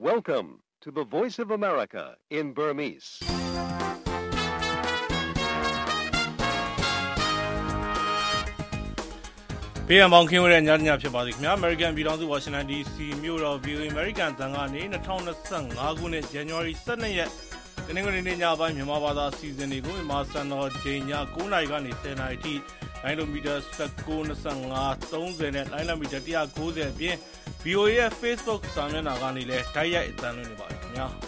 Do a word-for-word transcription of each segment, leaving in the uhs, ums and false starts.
Welcome to the Voice of America in Burmese. ။ဘေးရန်ပေါင်းခင်းဝဲတဲ့ညညဖြစ်ပါသည်ခင်ဗျာ။ American ပြည်ထောင်စု Washington ဒီ စီ မြို့တော် ဗီ အို အေ American တန်ကနေ၂၀၂၅ခုနှစ် January ၁၂ရက်တနင်္ဂနွေနေ့ညပိုင်းမြန်မာဘာသာစီစဉ်တွေကိုမြန်မာစံတော်ချိန်ည၉နာရီကနေ၁၀နာရီထိလိုင်းလိုမီတာ၁၉ ၂၅ ၃၀နဲ့လိုင်းလိုမီတာ၁၉၀အပြင် ဗီ အို အေ ရဲ့ Facebook စာမျက်နှာကနေလည်းတိုက်ရိုက်အသံလွှင့်နေပါတယ်ခင်ဗျာ။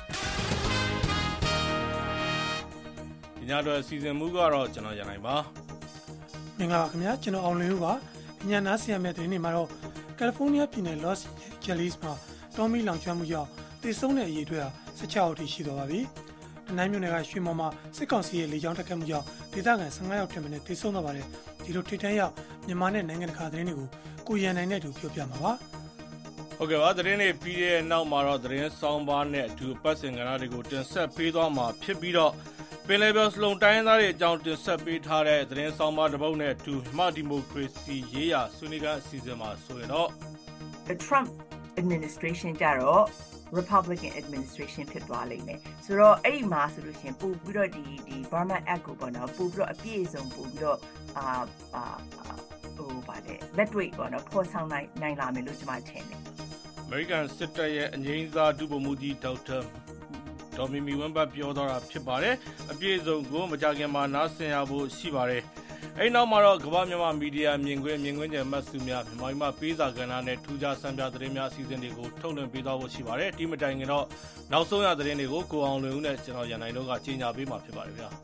ဒီညတော့စီစဉ်မှုကတော့ကျွန်တော်ရနိုင်ပါမင်္ဂလာပါခင်ဗျာကျွန်တော်အောင်လင်းဦးပါညနာဆီယမ်ရဲ့သတင်းတွေမှာတော့ကယ်လီဖိုးနီးယားပြည်နယ် Los Angeles မှာတော်မီလောင်ကျွမ်းမှုကြောင့်သေဆုံးတဲ့အရေအတွက်ဟာ၁၆ယောက်ထိရှိသွားပါပြီ။တနိုင်းမြို့နယ်ကရွှေမော်မှာစစ်ကောင်စီရဲ့လေကြောင်းတိုက်ခိုက်မှုကြောင့်ဒေသခံ၁၅ယောက်ထက်မနည်းသေဆုံးသွားပါတယ်။ဒီလိုထိပ်တန်းရောက်မြန်မာနဲ့နိုင်ငံတကာသတင်းတွေကိုကိုရန်နိုင်နဲ့အတူပြောပြမှာပါ။ဟုတ်ကဲ့ပါသတင်းတွေပြီးတဲ့နောက်မှာတော့သတင်းဆောင်ပါနဲ့အတူပတ်စင်ကဏ္ဍတွေကိုတင်ဆက်ပေးသွားမှာဖြစ်ပြီးတော့ပင်လယ်ပြောစလုံးတိုင်းသားတွေအကြောင်းတင်ဆက်ပေးထားတဲ့သတင်းဆောင်ပါတစ်ပုဒ်နဲ့အတူမြန်မာဒီမိုကရေစီရေးရာဆွေးနွေးခန်းအစီအစဉ်မှာဆိုရင်တော့ The Trump administration ကြတော့ Republican administration ဖြစ်သွားလိမ့်မယ်ဆိုတော့အဲ့ဒီမှာဆိုလို့ရှိရင်ပို့ပြီးတော့ဒီဒီ Burma Act ကိုပေါ့နော်ပို့ပြီးတော့အပြည့်အစုံပို့ပြီးတော့အာအာဟိုဗါတဲ့လက်တွေ့ပေါ့နော်ဖော်ဆောင်နိုင်နိုင်လာမယ်လို့ကျွန်မထင်တယ် American စစ်တပ်ရဲ့အငြိမ်းစားဒုဗိုလ်မှူးကြီးဒေါက်တာဒေါ်မီမီဝမ်ဘတ်ပြောသွားတာဖြစ်ပါတယ်အပြည့်အစုံကိုမကြခင်မှာနားဆင်ရဖို့ရှိပါတယ်အဲ့နောက်မှာတော့ကမ္ဘာမြန်မာမီဒီယာမြင်ကွင်းမြင်ကွင်းကျယ်မှတ်စုများမြန်မာပြည်မှာပေးစာကဏ္ဍနဲ့ထူးခြားစံပြသတင်းများအစီအစဉ်တွေကိုထုတ်လွှင့်ပေးသွားဖို့ရှိပါတယ်ဒီမတိုင်ခင်တော့နောက်ဆုံးရသတင်းတွေကိုကိုအောင်လွင်ဦးနဲ့ကျွန်တော်ရန်နိုင်တို့ကကြီးညာပေးမှာဖြစ်ပါတယ်ဗျာ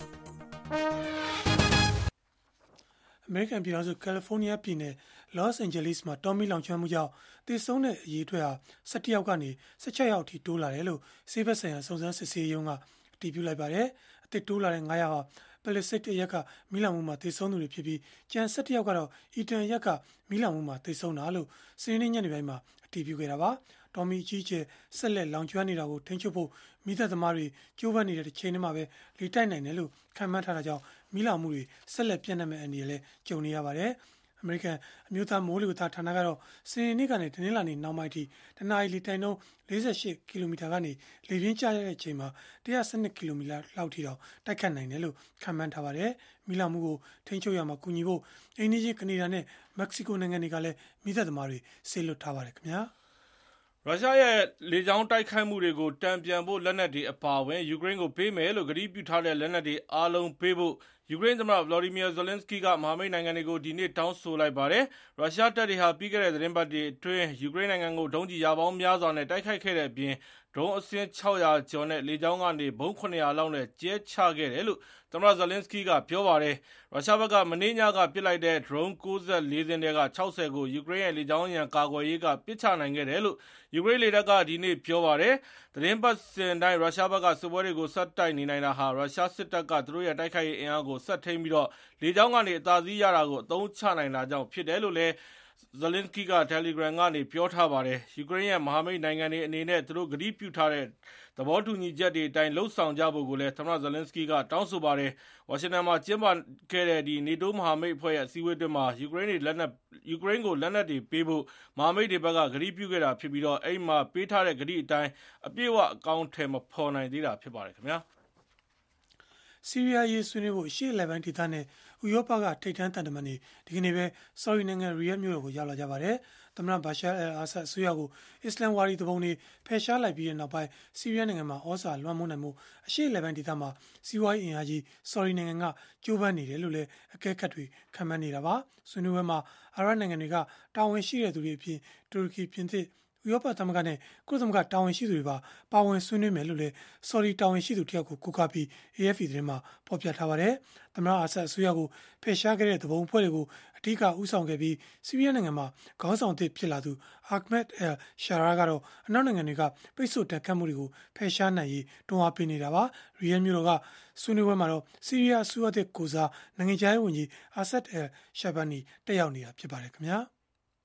အမေရိကန်ပြည်ထောင်စုကယ်လီဖိုးနီးယားပြည်နယ် Los Angeles မှာတော်မီလောင်ကျွမ်းမှုကြောင့်သေဆုံးတဲ့အရေအတွက်ဟာ၁၁ယောက်ကနေ၁၆ယောက်အထိတိုးလာတယ်လို့ဆေးဘက်ဆိုင်ရာစုံစမ်းစစ်ဆေးရုံးကအတည်ပြုလိုက်ပါတယ်အသစ်တိုးလာတဲ့၅ယောက်ဟာPalisade အရက်ကမီးလောင်မှုမှာသေဆုံးသူတွေဖြစ်ပြီးကျန်၁၁ယောက်ကတော့ Eaton အရက်ကမီးလောင်မှုမှာသေဆုံးတာလို့စနေနေ့ညနေပိုင်းမှာအတည်ပြုခဲ့တာပါတော်မီအကြီးကျယ်ဆက်လက်လောင်ကျွမ်းနေတာကိုထိန်းချုပ်ဖို့မိသက်သမားတွေကြိုးပမ်းနေတဲ့တစ်ချိန်တည်းမှာပဲလေတိုက်နိုင်တယ်လို့ခံမှန်းထားတာကြောင့်မီးလောင်မှုတွေဆက်လက်ပြန့်နှံ့မဲ့အနေနဲ့လည်းကြုံနေရပါတယ်အမေရိကန်အမျိုးသားမိုးလေဝသဌာနကတော့စနေနေ့ကနေတနင်္လာနေ့နောက်ပိုင်းထိတနအီလီတိုင်နှုန်း၄၈ကီလိုမီတာကနေလေပြင်းကျတဲ့အချိန်မှာ၁၁၂ကီလိုမီတာလောက်ထိတောင်တိုက်ခတ်နိုင်တယ်လို့ခန့်မှန်းထားပါတယ်။မီးလောင်မှုကိုထိန်းချုပ်ရမှာကူညီဖို့အိန္ဒိယကနေဒါနဲ့မက္ကဆီကိုနိုင်ငံတွေကလည်းမိသက်သမားတွေဆေးလွတ်ထားပါတယ်ခင်ဗျာ။ရုရှားရဲ့လေကြောင်းတိုက်ခိုက်မှုတွေကိုတံပြန်ဖို့လက်နက်တွေအပါအဝင်ယူကရိန်းကိုပေးမယ်လို့ကတိပြုထားတဲ့လက်နက်တွေအားလုံးပေးဖို့ယူကရိန်းသမ္မတ Volodymyr Zelensky ကမဟာမိတ်နိုင်ငံတွေကိုဒီနေ့တောင်းဆိုလိုက်ပါတယ်။ရုရှားတပ်တွေဟာပြီးခဲ့တဲ့သတင်းပတ်တွေအတွင်းယူကရိန်းနိုင်ငံကိုဒုံးကျည်ရာပေါင်းများစွာနဲ့တိုက်ခိုက်ခဲ့တဲ့အပြင်ဒရုန်းအစင်း၆ရာကျော်နဲ့လေကြောင်းကနေဘုံး၇၀၀လောက်နဲ့ကျဲချခဲ့တယ်လို့သမ္မတ Zelensky ကပြောပါတယ်။ရုရှားဘက်ကမနေ့ညကပစ်လိုက်တဲ့ဒရုန်း၉၄စင်းတွေက၆၀ကိုယူကရိန်းရဲ့လေကြောင်းရန်ကာကွယ်ရေးကပစ်ချနိုင်ခဲ့တယ်လို့ယူကရိန်းလေတပ်ကဒီနေ့ပြောပါတယ်။သတင်းပတ်စဉ်တိုင်းရုရှားဘက်ကစစ်ပွဲတွေကိုဆက်တိုက်နေနိုင်တာဟာရုရှားစစ်တပ်ကသူတို့ရဲ့တိုက်ခိုက်ရေးအင်အားကိုဆက်ထိန်းပြီးတော့လေကြောင်းကနေအသာစီးရတာကိုအသုံးချနိုင်တာကြောင့်ဖြစ်တယ်လို့လည်းZelensky က Telegram ကနေပြောထားပါတယ်။ယူကရိန်းရဲ့မဟာမိတ်နိုင်ငံတွေအနေနဲ့သူတို့ကတိပြုထားတဲ့သဘောတူညီချက်တွေအတိုင်းလှုပ်ဆောင်ကြဖို့ကိုလည်းသမ္မတ Zelensky ကတောင်းဆိုပါတယ်။ဝါရှင်တန်မှာကျင်းပခဲ့တဲ့ဒီ NATO မဟာမိတ်အဖွဲ့ရဲ့အစည်းအဝေးတွင်မှာယူကရိန်းတွေလက်နက်ယူကရိန်းကိုလက်နက်တွေပေးဖို့မဟာမိတ်တွေဘက်ကကတိပြုခဲ့တာဖြစ်ပြီးတော့အဲ့မှာပေးထားတဲ့ကတိအတိုင်းအပြည့်အဝအကောင့်ထဲမဖော်နိုင်သေးတာဖြစ်ပါတယ်ခင်ဗျာ။ဆီးရီးယားရေးဆွေးနွေးဖို့ရှေ့လက်ပိုင်းဒေသနဲ့ဥရောပကထိပ်တန်းတန်တမန်တွေဒီကနေ့ပဲဆော်ဒီနိုင်ငံရီယက်မြို့တော်ကိုရောက်လာကြပါတယ်။သမ္မတဘာရှာအယ်အာဆတ်အစိုးရကိုအစ္စလမ်ဝါဒီတပုံတွေဖယ်ရှားလိုက်ပြီးတဲ့နောက်ပိုင်းဆီးရီးယားနိုင်ငံမှာဩဇာလွှမ်းမိုးနိုင်မှုအရှေ့လက်ပိုင်းဒေသမှာစီးပွားရေးအင်အားကြီးဆော်ဒီနိုင်ငံကကြိုးပမ်းနေတယ်လို့လည်းအကဲခတ်တွေခန့်မှန်းနေတာပါ။ဆွေးနွေးပွဲမှာအာရပ်နိုင်ငံတွေကတာဝန်ရှိတဲ့သူတွေအပြင်တူရကီပြင်သစ်ဥရောပသမဂ္ဂနဲ့ကုလသမဂ္ဂတာဝန်ရှိသူတွေပါပါဝင်ဆွေးနွေးမယ်လို့လည်းဆော်ဒီတာဝန်ရှိသူတယောက်ကိုကိုးကားပြီး အေ အက်ဖ် ပီ သတင်းမှာဖော်ပြထားပါတယ်။သမ္မတအာဆတ်အစိုးရကိုဖယ်ရှားခဲ့တဲ့သဘုံအဖွဲ့တွေကိုအဓိကဦးဆောင်ခဲ့ပြီးဆီးရီးယားနိုင်ငံမှာခေါင်းဆောင်သစ်ဖြစ်လာသူအာခ်မက်အယ်ရှာရာကတော့အနောက်နိုင်ငံတွေကပိတ်ဆို့တက်ခတ်မှုတွေကိုဖယ်ရှားနိုင်ရေးတွန်းအားပေးနေတာပါ။ရီယက်မြို့တော်ကဆွေးနွေးပွဲမှာတော့ဆီးရီးယားအစိုးရသစ်ကိုစားနိုင်ငံခြားရေးဝန်ကြီးအာဆတ်အယ်ရှာဘာနီတက်ရောက်နေတာဖြစ်ပါတယ်ခင်ဗျာ။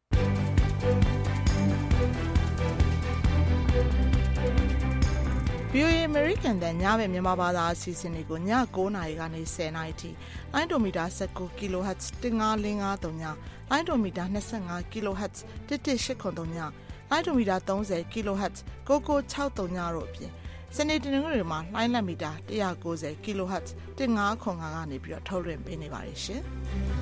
ဗီ အို အေ American တန်ညဘက်မြန်မာဘာသာအစီအစဉ်တွေကိုည၉နာရီကနေ၁၀နာရီထိလိုင်းဒိုမီတာ၁၉ kilohertz ၁၅၄၅၃ညလိုင်းဒိုမီတာ၂၅ kilohertz ၁၁၈၇၃ညလိုင်းဒိုမီတာသုံးဆယ် kilohertz ကိုကို၆၃ညတို့အပြင်စနေတနင်္ဂနွေမှာလိုင်းလက်မီတာ၁၉၀ kilohertz ၁၅ခွန်၅ကနေပြီးတော့ထုတ်လွှင့်ပေးနေပါတယ်ရှင်။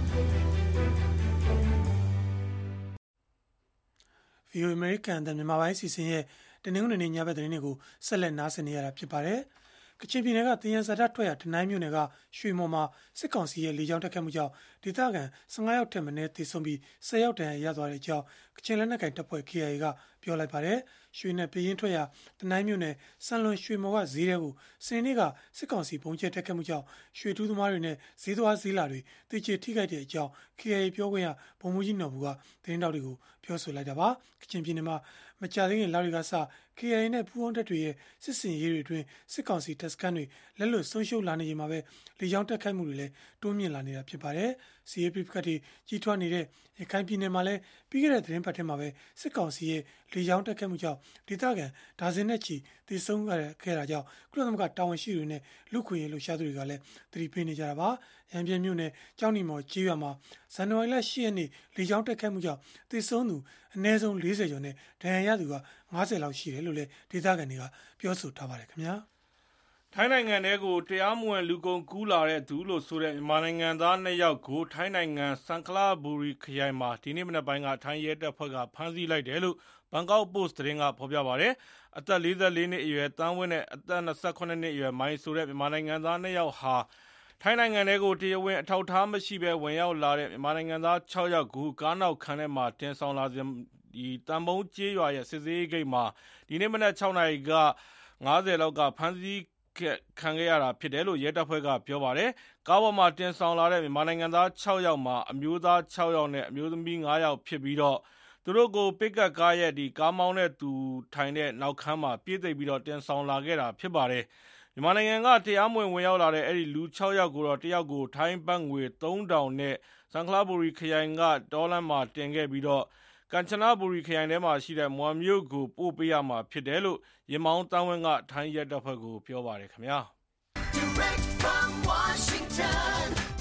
ဗီအိုအေ American တဲ့မြန်မာပိုင်းစီစဉ်ရဲ့တနင်္ဂနွေနေ့ညဘက်သတင်းတွေကိုဆက်လက်နားဆင်နေရတာဖြစ်ပါတယ်။ကချင်ပြည်နယ်ကတင်ရဇာတ်ထွက်ရတနိုင်းမြို့နယ်ကရွှေမော်မှာစစ်ကောင်စီရဲ့လေကြောင်းတိုက်ခိုက်မှုကြောင့်ဒေသခံ၁၅ယောက်ထက်မနည်းသေဆုံးပြီး၁၀ယောက်တန်ရသွားတဲ့အကြောင်းကချင်လက်နက်ကိုင်တပ်ဖွဲ့ K I A ကပြောလိုက်ပါတယ်။ရွှေနဲ့ပြင်းထွက်ရတနိုင်းမြို့နယ်စံလွန်ရွှေမော်ကဈေးတဲကိုစနေနေ့ကစစ်ကောင်စီဘုံကျဲတိုက်ခိုက်မှုကြောင့်ရွှေတူးသမားတွေနဲ့ဈေးသွားဈေးလာတွေတေချေထိခိုက်တဲ့အကြောင်း K I A ပြောခွင့်ရဗိုလ်မှူးကြီးနော်ဘူကသတင်းတောက်တွေကိုပြောဆိုလိုက်တာပါ။ကချင်ပြည်နယ်မှာမကြာသေးခင်လတွေကစ K I A နဲ့ပူးပေါင်းတပ်တွေရဲ့စစ်စင်ရေးတွေအတွင်းစစ်ကောင်စီတပ်စခန်းတွေလက်လွတ်ဆုံးရှုံးလာနေချိန်မှာပဲလေကြောင်းတက်ခိုက်မှုတွေလည်းတိုးမြင့်လာနေတာဖြစ်ပါတယ်။ စီးရေးပရိပက္ခတွေကြီးထွားနေတဲ့ရခိုင်ပြည်နယ်မှာလည်းပြီးခဲ့တဲ့သတင်းပတ်ထဲမှာပဲစစ်ကောင်စီရဲ့လေကြောင်းတက်ခိုက်မှုကြောင့်ဒေသခံဒါဇင်နဲ့ချီသေဆုံးခဲ့တာကြောင့်ကုလသမဂ္ဂတာဝန်ရှိတွေနဲ့လူခွင့်ရေးလှုပ်ရှားသူတွေကလည်းသတိပေးနေကြတာပါ။ရန်ပြင်းမြို့နယ်ကျောင်းနီမော်ကျေးရွာမှာဇန်နဝါရီလ၈ရက်နေ့လေကြောင်းတက်ခိုက်မှုကြောင့်သေဆုံးသူအနည်းဆုံး၄၀ကျော်နဲ့ဒဏ်ရာရသူက၅၀လောက်ရှိတယ်လို့လည်းဒေသခံတွေကပြောဆိုထားပါတယ်ခင်ဗျာ။ထိုင်းနိုင်ငံထဲကိုတရားမဝင်လူကုန်ကူးလာတဲ့သူလို့ဆိုတဲ့မြန်မာနိုင်ငံသားနှစ်ယောက်ကိုထိုင်းနိုင်ငံစန်ခလာဘူရီခရိုင်မှာဒီနေ့မနက်ပိုင်းကထိုင်းရဲတပ်ဖွဲ့ကဖမ်းဆီးလိုက်တယ်လို့ဘန်ကောက်ပို့စ်သတင်းကဖော်ပြပါတယ်။အသက်၄၄နှစ်အရွယ်တန်းဝင်းနဲ့အသက်၂၈နှစ်အရွယ်မိုင်းဆိုတဲ့မြန်မာနိုင်ငံသားနှစ်ယောက်ဟာထိုင်းနိုင်ငံထဲကိုတရားဝင်အထောက်အထားမရှိဘဲဝင်ရောက်လာတဲ့မြန်မာနိုင်ငံသား၆ယောက်ကိုကားနောက်ခန်းထဲမှာတင်ဆောင်လာစဉ်ဒီတန်ပုံးကျေးရွာရဲ့စစ်စေးဂိတ်မှာဒီနေ့မနက်၆နာရီက၅၀လောက်ကဖမ်းဆီးခံခဲ့ရတာဖြစ်တယ်လို့ရဲတပ်ဖွဲ့ကပြောပါတယ်။ကားပေါ်မှာတင်ဆောင်လာတဲ့မြန်မာနိုင်ငံသား၆ယောက်မှာအမျိုးသား၆ယောက်နဲ့အမျိုးသမီး၅ယောက်ဖြစ်ပြီးတော့သူတို့ကိုပစ်ကပ်ကားရဲ့ဒီကားမောင်းတဲ့သူထိုင်တဲ့နောက်ခန်းမှာပြည့်သိပ်ပြီးတော့တင်ဆောင်လာခဲ့တာဖြစ်ပါတယ်။မြန်မာနိုင်ငံကတရားမဝင်ဝင်ရောက်လာတဲ့အဲ့ဒီလူ၆ယောက်ကိုတော့တယောက်ကိုထိုင်းဘတ်ငွေသုံးထောင်နဲ့စန်ခလာဘူရီခရိုင်ကဒေါ်လန်မှာတင်ခဲ့ပြီးတော့ကန်ချနာဘူရီခရိုင်ထဲမှာရှိတဲ့မွမ်မြို့ကိုပို့ပေးရမှာဖြစ်တယ်လို့ရင်မောင်းတန်းဝင်းကထိုင်းရဲတပ်ဖွဲ့ကိုပြောပါတယ်ခင်ဗျာ။ Direct from Washington,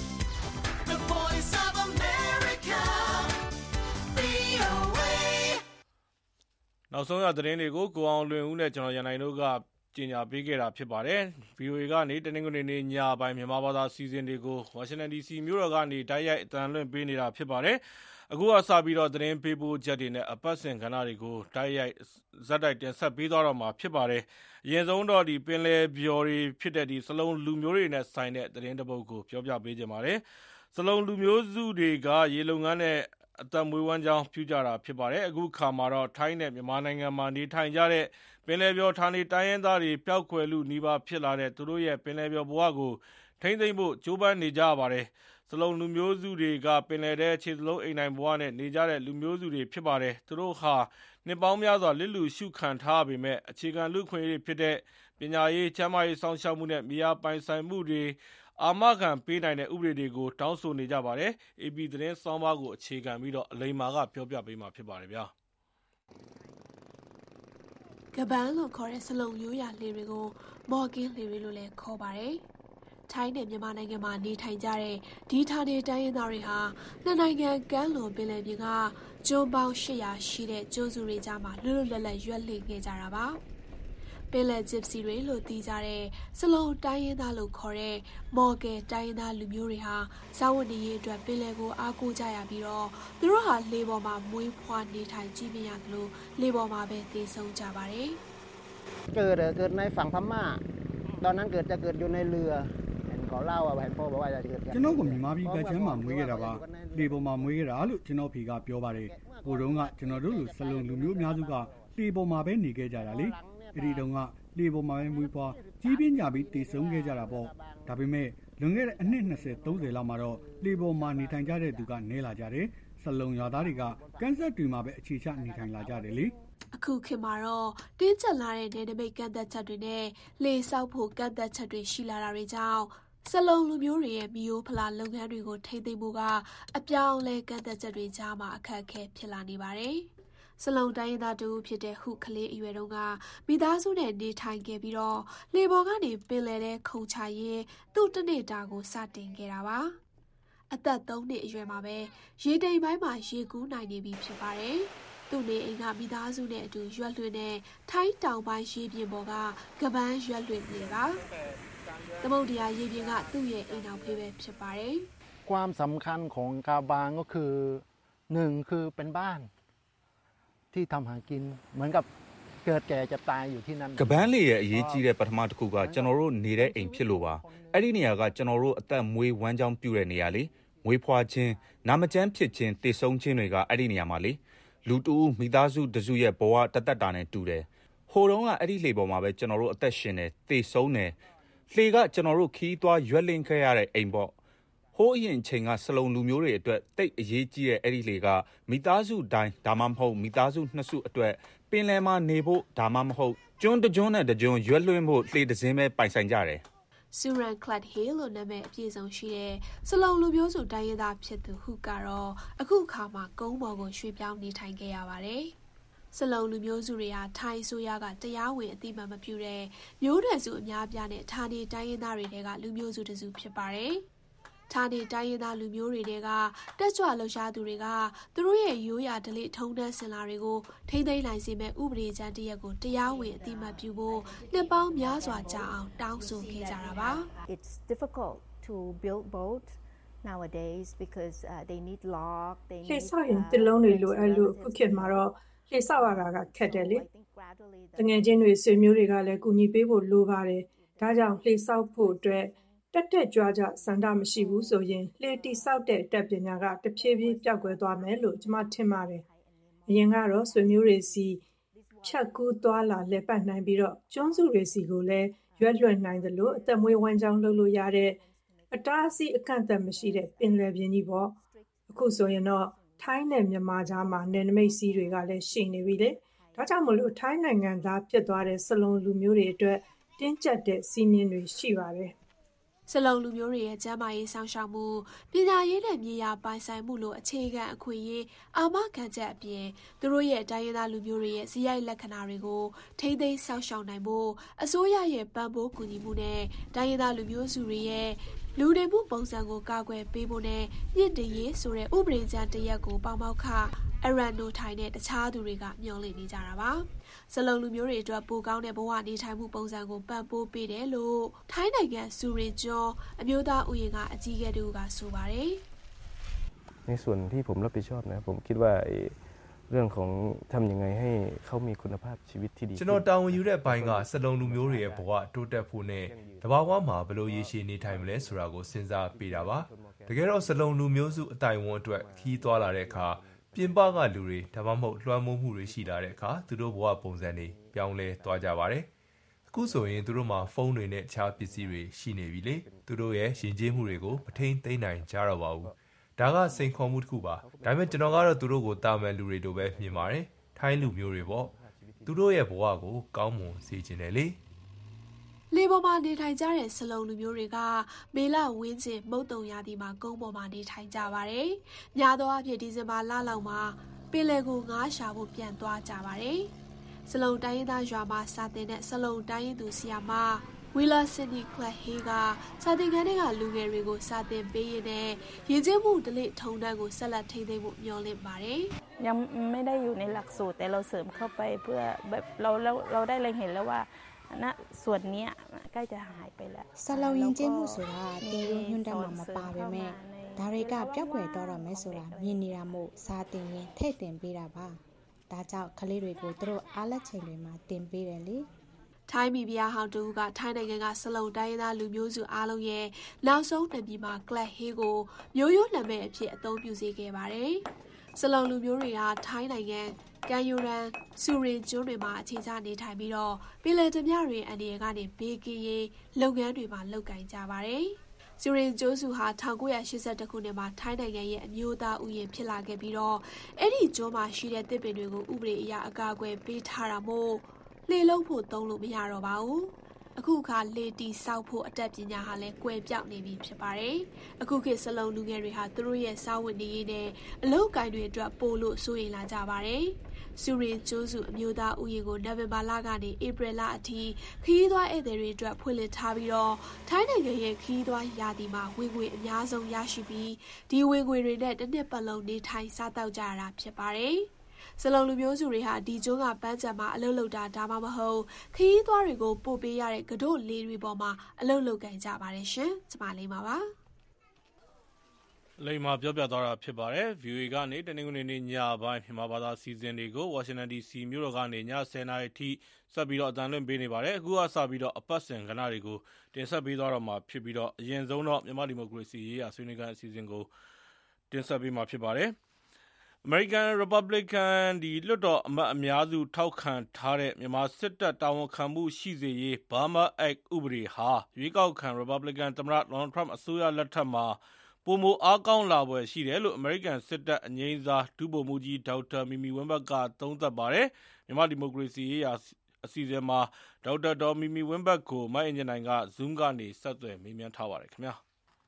the voice of America, V O A နောက်ဆုံးရသတင်းတွေကိုကိုအောင်လွင်ဦးနဲ့ကျွန်တော်ရန်နိုင်တို့ကကြေညာပေးခဲ့တာဖြစ်ပါတယ်။ ဗီအိုအေကနေတနင်္ဂနွေနေ့ညပိုင်းမြန်မာဘာသာစီစဉ်တွေကိုဝါရှင်တန်ဒီစီမြို့တော်ကနေတိုက်ရိုက်အသံလွှင့်ပေးနေတာဖြစ်ပါတယ်။အခုကစပြီးတော့သတင်းပေးပို့ချက်တွေနဲ့အပတ်စဉ်ကဏ္ဍတွေကိုတိုက်ရိုက်ဇက်တိုက်တင်ဆက်ပေးသွားတော့မှာဖြစ်ပါတယ်။အရင်ဆုံးတော့ဒီပင်လယ်ပျော်တွေဖြစ်တဲ့ဒီစလုံးလူမျိုးတွေနဲ့ဆိုင်တဲ့သတင်းတစ်ပုဒ်ကိုပြောပြပေးခြင်းပါတယ်။စလုံးလူမျိုးစုတွေကရေလုံငန်းနဲ့အသက်မွေးဝမ်းကြောင်းပြုကြတာဖြစ်ပါတယ်။အခုခါမှာတော့ထိုင်းနဲ့မြန်မာနိုင်ငံမှာနေထိုင်ကြတဲ့ပင်လယ်ပျော်ဌာနေတိုင်းရင်းသားတွေပျောက်ကွယ်လူနီးပါးဖြစ်လာတဲ့သူတို့ရဲ့ပင်လယ်ပျော်ဘဝကိုထိမ့်သိမ့်ဖို့ကြိုးပမ်းနေကြပါတယ်။စလုံးလူမျိုးစုတွေကပင်လယ်ထဲခြေစလုံးအိမ်နိုင်ဘဝနဲ့နေကြတဲ့လူမျိုးစုတွေဖြစ်ပါတယ်။သူတို့ဟာနှစ်ပေါင်းများစွာလစ်လူရှုခံထားပေမဲ့အခြေခံလူခွင့်ရေးဖြစ်တဲ့ပညာရေးချမ်းသာရေးစောင့်ရှောက်မှုနဲ့မြေယာပိုင်ဆိုင်မှုတွေအာမခံပေးနိုင်တဲ့ဥပဒေတွေကိုတောင်းဆိုနေကြပါတယ်။ A P သတင်းဆောင်းပါးကိုအခြေခံပြီးတော့အလိမ္မာကပြောပြပေးမှာဖြစ်ပါတယ်ဗျာ။ကပန်းလို့ခေါ်တဲ့စလုံးရိုးရာလေတွေကိုမော်ကင်းလေတွေလို့လည်းခေါ်ပါတယ်။ထိုင်းနဲ့မြန်မာနိုင်ငံမှာနေထိုင်ကြတဲ့ဒီဌာနေတိုင်းရင်းသားတွေဟာနှစ်နိုင်ငံကမ်းလွန်ပင်လယ်ပြင်ကကျွန်းပေါင်း၈ရာရှိတဲ့ကျွန်းစုတွေကြားမှာလွတ်လွတ်လပ်လပ်ရွက်လှေခဲ့ကြတာပါ။ပင်လယ်ဂျစ်စီတွေလို့သိကြတဲ့စလုံးတိုင်းရင်းသားလို့ခေါ်တဲ့မော်ကယ်တိုင်းရင်းသားလူမျိုးတွေဟာစားဝတ်နေရေးအတွက်ပင်လယ်ကိုအားကိုးကြရပြီးတော့သူတို့ဟာလေပေါ်မှာမွေးဖွားနေထိုင်ကြီးပြင်းရတယ်လို့လေပေါ်မှာပဲသိဆုံးကြပါတယ်။เกิดเกิดในฝั่งพม่าตอนนั้นเกิดจะเกิดอยู่ในเรือเขาเล่าว่าพ่อบอกว่าจะเกิดကျွန်တော်ကမြန်မာပြည်ကချမ်းမှာမွေးခဲ့တာပါလေပေါ်မှာမွေးခဲ့တာလို့ကျွန်တော်ဖေကပြောပါတယ်ဟိုတုန်းကကျွန်တော်တို့လူစလုံးလူမျိုးအများစုကလေပေါ်မှာပဲနေခဲ့ကြတာလေအဲ့ဒီတုန်းကလေပေါ်မှာပဲမွေးဖွားကြီးပြင်းကြပြီးတည်ဆုံးခဲ့ကြတာပေါ့ဒါပေမဲ့လွန်ခဲ့တဲ့အနှစ်၂၀ ၃၀လောက်မှာတော့လေပေါ်မှာနေထိုင်ကြတဲ့သူကနဲလာကြတယ်စလုံးရွာသားတွေကကန်းဆက်တွေမှာပဲအခြေချနေထိုင်လာကြတယ်လေအခုခေတ်မှာတော့တင်းကျပ်လာတဲ့နေနမိတ်ကန့်သက်ချက်တွေနဲ့လေဆောက်ဖို့ကန့်သက်ချက်တွေရှိလာတာတွေကြောင့်စလုံးလူမျိုးတွေရဲ့မီယိုဖလာလုပ်ငန်းတွေကိုထိမ့်သိမ်းဖို့ကအပြောင်းလဲကန့်သက်ချက်တွေကြားမှာအခက်အခဲဖြစ်လာနေပါတယ်။စလုံးတိုင်းရင်းသားတူဖြစ်တဲ့ဟုကလေးအရွယ်တုန်းကမိသားစုနဲ့နေထိုင်ခဲ့ပြီးတော့လေပေါ်ကနေပင်လယ်ထဲခုန်ချရင်းသူ့တနေ့တာကိုစတင်ခဲ့တာပါ။ အသက်သုံးနှစ်အရွယ်မှာပဲရေတိမ်ပိုင်းမှာရေကူးနိုင်နေပြီဖြစ်ပါတယ်။သူ့နေအိမ်ကမိသားစုနဲ့အတူရွက်လွှင့်တဲ့ထိုင်းတောင်ပိုင်းရေပြင်ပေါ်ကကပန်းရွက်လွှင့်နေပါသမုဒ္ဒရာရေပြင်ကသူ့ရဲ့အိမ်တော်ဖေးပဲဖြစ်ပါတယ်ความสำคัญของกาบางก็คือหนึ่งคือเป็นบ้านที่ทำหากินเหมือนกับเกิดแก่จะตายอยู่ที่นั่นကပန်းလေးရဲ့အရေးကြီးတဲ့ပထမတစ်ခုကကျွန်တော်တို့နေတဲ့အိမ်ဖြစ်လို့ပါအဲ့ဒီနေရာကကျွန်တော်တို့အသက်မွေးဝမ်းကြောင်းပြုတဲ့နေရာလေမွေးဖွားခြင်းနာမကျန်းဖြစ်ခြင်းတည်ဆုံးခြင်းတွေကအဲ့ဒီနေရာမှာလေလူတူမိသားစုတစုရဲ့ဘဝတသက်တာနဲ့တူတယ်ဟိုတုန်းကအဲ့ဒီလှေပေါ်မှာပဲကျွန်တော်တို့အသက်ရှင်နေတည်ဆုံးနေလှေကကျွန်တော်တို့ခီးသွားရွက်လင်းခဲ့ရတဲ့အိမ်ပေါ့ဟိုးအရင်ချိန်ကစလုံလူမျိုးတွေအတွက်တိတ်အရေးကြီးတဲ့အဲ့ဒီလေကမိသားစုတိုင်းဒါမှမဟုတ်မိသားစုနှစ်စုအတွက်ပင်လယ်မှာနေဖို့ဒါမှမဟုတ်ကျွန်းတကျွန်းနဲ့တကျွန်းရွက်လွှင့်ဖို့လှေတစ်စင်းပဲပိုင်ဆိုင်ကြတယ်ဆူရန်ကလတ်ဟေးလို့နာမည်အပြည့်စုံရှိတဲ့စလုံလူမျိုးစုတိုင်းရင်းသားဖြစ်သူဟုကတော့အခုအခါမှာကုန်းပေါ်ကိုရွှေ့ပြောင်းနေထိုင်ခဲ့ရပါတယ်စလုံလူမျိုးစုတွေဟာထိုင်းဆိုရကတရားဝင်အသိမှတ်မပြုတဲ့မျိုးနွယ်စုအများပြားနဲ့ဌာနေတိုင်းရင်းသားတွေကလူမျိုးစုတစုဖြစ်ပါတယ်ဌာနေတိုင်းရင်းသားလူမျိုးတွေကတက်ကြွလှုပ်ရှားသူတွေကသူတို့ရဲ့ရိုးရာဓလေ့ထုံးတမ်းစင်လာတွေကိုထိမ့်သိမ်းနိုင်စေမဲ့ဥပဒေကြမ်းတရက်ကိုတရားဝင်အသိမှတ်ပြုဖို့နှစ်ပေါင်းများစွာကြာအောင်တောင်းဆိုခဲ့ကြတာပါ It's difficult to build boat nowadays because uh, they need lock they need လှေဆောက်ရင်တစ်လုံးတွေလိုအဲ့လိုအခုခေတ်မှာတော့လှေဆောက်ရတာကခက်တယ်လေတငယ်ချင်းတွေဆွေမျိုးတွေကလည်းကူညီပေးဖို့လိုပါတယ်ဒါကြောင့်လှေဆောက်ဖို့အတွက်တက်တက်ကြွကြစန္ဒမရှိဘူးဆိုရင်လှေတိဆောက်တဲ့တက်ပညာကတဖြည်းဖြည်းပျောက်ကွယ်သွားမယ်လို့ကျွန်မထင်ပါတယ်။အရင်ကတော့ဆွေမျိုးတွေစီဖြတ်ကူးသွားလာလက်ပတ်နိုင်ပြီးတော့ကျွန်းစုတွေစီကိုလည်းရွက်လွှင့်နိုင်တယ်လို့အသက်မွေးဝမ်းကြောင်းလုပ်လို့ရတဲ့အတားအဆီးအကန့်အသတ်မရှိတဲ့ပင်လယ်ပြင်ကြီးပေါ့။အခုဆိုရင်တော့ထိုင်းနဲ့မြန်မာကြားမှာနယ်နိမိတ်စီးတွေကလည်းရှိနေပြီလေ။ဒါကြောင့်မလို့ထိုင်းနိုင်ငံသားဖြစ်သွားတဲ့စလုံလူမျိုးတွေအတွက်တင်းကျပ်တဲ့စီးမြင်တွေရှိပါတယ်။စလုံလူမျိုးတွေရဲ့ကျန်းမာရေးဆောင်ရှောက်မှုပညာရေးနဲ့မြေယာပိုင်ဆိုင်မှုလိုအခြေခံအခွင့်အရေးအာမခံချက်အပြင်သူတို့ရဲ့တိုင်းရင်းသားလူမျိုးတွေရဲ့ဇီးရိုက်လက္ခဏာတွေကိုထိမ့်သိမ်းဆောင်ရှောက်နိုင်ဖို့အစိုးရရဲ့ပံ့ပိုးကူညီမှုနဲ့တိုင်းရင်းသားလူမျိုးစုတွေရဲ့လူတွေမှုပုံစံကိုကာကွယ်ပေးဖို့နဲ့မြင့်တင်ရေးဆိုတဲ့ဥပဒေကြမ်းတရက်ကိုပေါမောက်ခအရန်နိုထိုင်တဲ့တခြားသူတွေကမျှော်လင့်နေကြတာပါစလုံလူမျိုးတွေအတွက်ပိုကောင်းတဲ့ဘဝနေထိုင်မှုပုံစံကိုပံ့ပိုးပေးတယ်လို့ထိုင်းနိုင်ငံစူရင်ကျွန်းအမျိုးသားဥယျာဉ်ကအကြီးအကဲတို့ကဆိုပါတယ်ในส่วนที่ผมรับผิดชอบนะผมคิดว่าเรื่องของทำยังไงให้เขามีคุณภาพชีวิตที่ดีကျွန်တော်တာဝန်ယူတဲ့ဘိုင်းကစလုံလူမျိုးတွေရဲ့ဘဝတိုးတက်ဖို့နဲ့တဘာဝမှာဘယ်လိုရည်ရှိနေထိုင်မလဲဆိုတာကိုစဉ်းစားပေးတာပါတကယ်တော့စလုံလူမျိုးစုအတိုင်ဝန်အတွက်ခီးသွားလာတဲ့အခါပြင်ပကလူတွေဒါမှမဟုတ်လွှမ်းမိုးမှုတွေရှိလာတဲ့အခါသူတို့ဘဝပုံစံတွေပြောင်းလဲသွားကြပါတယ်အခုဆိုရင်သူတို့မှာဖုန်းတွေနဲ့အခြားပစ္စည်းတွေရှိနေပြီလေသူတို့ရဲ့ယဉ်ကျေးမှုတွေကိုမထိန်းသိမ်းနိုင်ကြတော့ပါဘူးဒါကစိန်ခေါ်မှုတစ်ခုပါဒါပေမဲ့ကျွန်တော်ကတော့သူတို့ကိုတာမန်လူတွေလိုပဲမြင်ပါတယ်ထိုင်းလူမျိုးတွေပေါ့သူတို့ရဲ့ဘဝကိုကောင်းမွန်စေချင်တယ်လေလေပေါ်မှာနေထိုင်ကြတဲ့စလုံလူမျိုးတွေကမေလဝင်းကျင်မုတ်တုံရာသီမှာကုန်းပေါ်မှာနေထိုင်ကြပါတယ်။များသောအားဖြင့်ဒီဇင်ဘာလလောက်မှာပင်လယ်ကိုငါးရှာဖို့ပြန်သွားကြပါတယ်။စလုံတိုင်းရင်းသားရွာမှာစာတင်တဲ့စလုံတိုင်းရင်းသူဆီယာမဝီလာစင်ဒီကလဟေးကစာတင်ခန်းတွေကလူငယ်တွေကိုစာတင်ပေးရတဲ့ရည်ကျင်းမှုဒလိထုံတန်းကိုဆက်လက်ထိန်းသိမ်းဖို့မျှော်လင့်ပါတယ်။ยังไม่ได้อยู่ในหลักสูตรแต่เราเสริมเข้าไปเพื่อแบบเราเราเราได้เล็งเห็นแล้วว่าณส่วนนี้ใกล้จะหายไปแล้วစလုံရင်ကျင်းမှုဆိုတာတင်ရုံညွှန်းတမ်းမှာမပါပဲမဲ့ဒါတွေကပြောက်ွယ်တော့တော့မဲဆိုတာမြင်နေတာမို့စာတင်ရင်ထည့်တင်ပေးတာပါဒါကြောင့်ကလေးတွေကိုသူတို့အားလက်ချိန်တွေမှာတင်ပေးတယ်လေထိုင်းမီဒီယာဟောင်းတူကထိုင်းနိုင်ငံကစလုံတိုင်းရင်းသားလူမျိုးစုအားလုံးရဲ့နောက်ဆုံးတံပြည်မှာကလပ်ဟေးကိုမျိုးရိုးနာမည်အဖြစ်အသုံးပြုစေခဲ့ပါတယ်စလုံလူမျိုးတွေကထိုင်းနိုင်ငံကန်ယူရန်စူရင်ကျွန်းတွေမှာအခြေချနေထိုင်ပြီးတော့ပြည်လည်ဓမြတွေအန်ဒီရကနေဘေးကင်းရေးလုပ်ငန်းတွေမှာလုပ်ကိုင်ကြပါတယ်။စူရင်ကျွန်းစုဟာ၁၉၈၁ခုနှစ်မှာထိုင်းနိုင်ငံရဲ့အမျိုးသားဥယျာဉ်ဖြစ်လာခဲ့ပြီးတော့အဲ့ဒီကျွန်းမှာရှိတဲ့သစ်ပင်တွေကိုဥပဒေအရအကာအကွယ်ပေးထားတာမို့လှေလုံးဖို့သုံးလို့မရတော့ပါဘူး။အခုအခါလေတီစောက်ဖို့အတတ်ပညာဟာလည်းကွယ်ပြောက်နေပြီဖြစ်ပါတယ်။အခုခေတ်စလုံလူငယ်တွေဟာသူတို့ရဲ့စာဝတ်နေရေးနဲ့အလုပ်ကိုင်တွေအတွက်ပို့လို့စိုးရိမ်လာကြပါတယ်။စူရင်ကျိုးစုအမျိုးသားဥယျာဉ်ကိုနိုဝင်ဘာလကနေဧပြီလအထိခရီးသွားဧည့်သည်တွေအတွက်ဖွင့်လှစ်ထားပြီးတော့ထိုင်းနိုင်ငံရဲ့ခရီးသွားရာသီမှာဝင်ငွေအများဆုံးရရှိပြီးဒီဝင်ငွေတွေနဲ့တစ်နှစ်ပတ်လုံးနေထိုင်စားသောက်ကြရတာဖြစ်ပါတယ်။စလုံလူမျိုးစုတွေဟာဒီကျွန်းကပန်းချံမှာအလုပ်လုပ်တာဒါမှမဟုတ်ခရီးသွားတွေကိုပို့ပေးရတဲ့ကတို့လေးတွေပေါ်မှာအလုပ်လုပ်ကြကြပါတယ်ရှင်။ကျမလေးပါပါလိမ္မာပြောပြသွားတာဖြစ်ပါတယ် view ကနေတနင်္ဂနွေနေ့ညပိုင်းမြန်မာဘာသာစီစဉ်တွေကို Washington ဒီ စီ မြို့တော်ကနေညဆယ်နာရီထိဆက်ပြီးတော့အတန်လွှင့်ပေးနေပါတယ်အခုကစပြီးတော့အပတ်စဉ်ကဏ္ဍတွေကိုတင်ဆက်ပေးသွားတော့မှာဖြစ်ပြီးတော့အရင်ဆုံးတော့မြန်မာဒီမိုကရေစီရေးရာဆွေးနွေးခန်းအစီအစဉ်ကိုတင်ဆက်ပေးမှာဖြစ်ပါတယ် American Republican ဒီလွှတ်တော်အမတ်အများစုထောက်ခံထားတဲ့မြန်မာစစ်တပ်တာဝန်ခံမှုရှိစေရေး Burma Act ဥပဒေဟာရွေးကောက်ခံ Republican သမ္မတ Donald Trump အစိုးရလက်ထက်မှာပိုမိုအားကောင်းလာပွဲရှိတယ်လို့ American စစ်တပ်အငြိမ်းစားဒုဗိုလ်မှူးကြီးဒေါက်တာမီမီဝင်းဘတ်ကသုံးသပ်ပါတယ်မြန်မာဒီမိုကရေစီရေးရာအစီအစဉ်မှာဒေါက်တာဒေါ်မီမီဝင်းဘတ်ကိုမိုင်းအင်ဂျင်နိုင်က Zoom ကနေဆက်သွယ်မေးမြန်းထားပါတယ်ခင်ဗျာ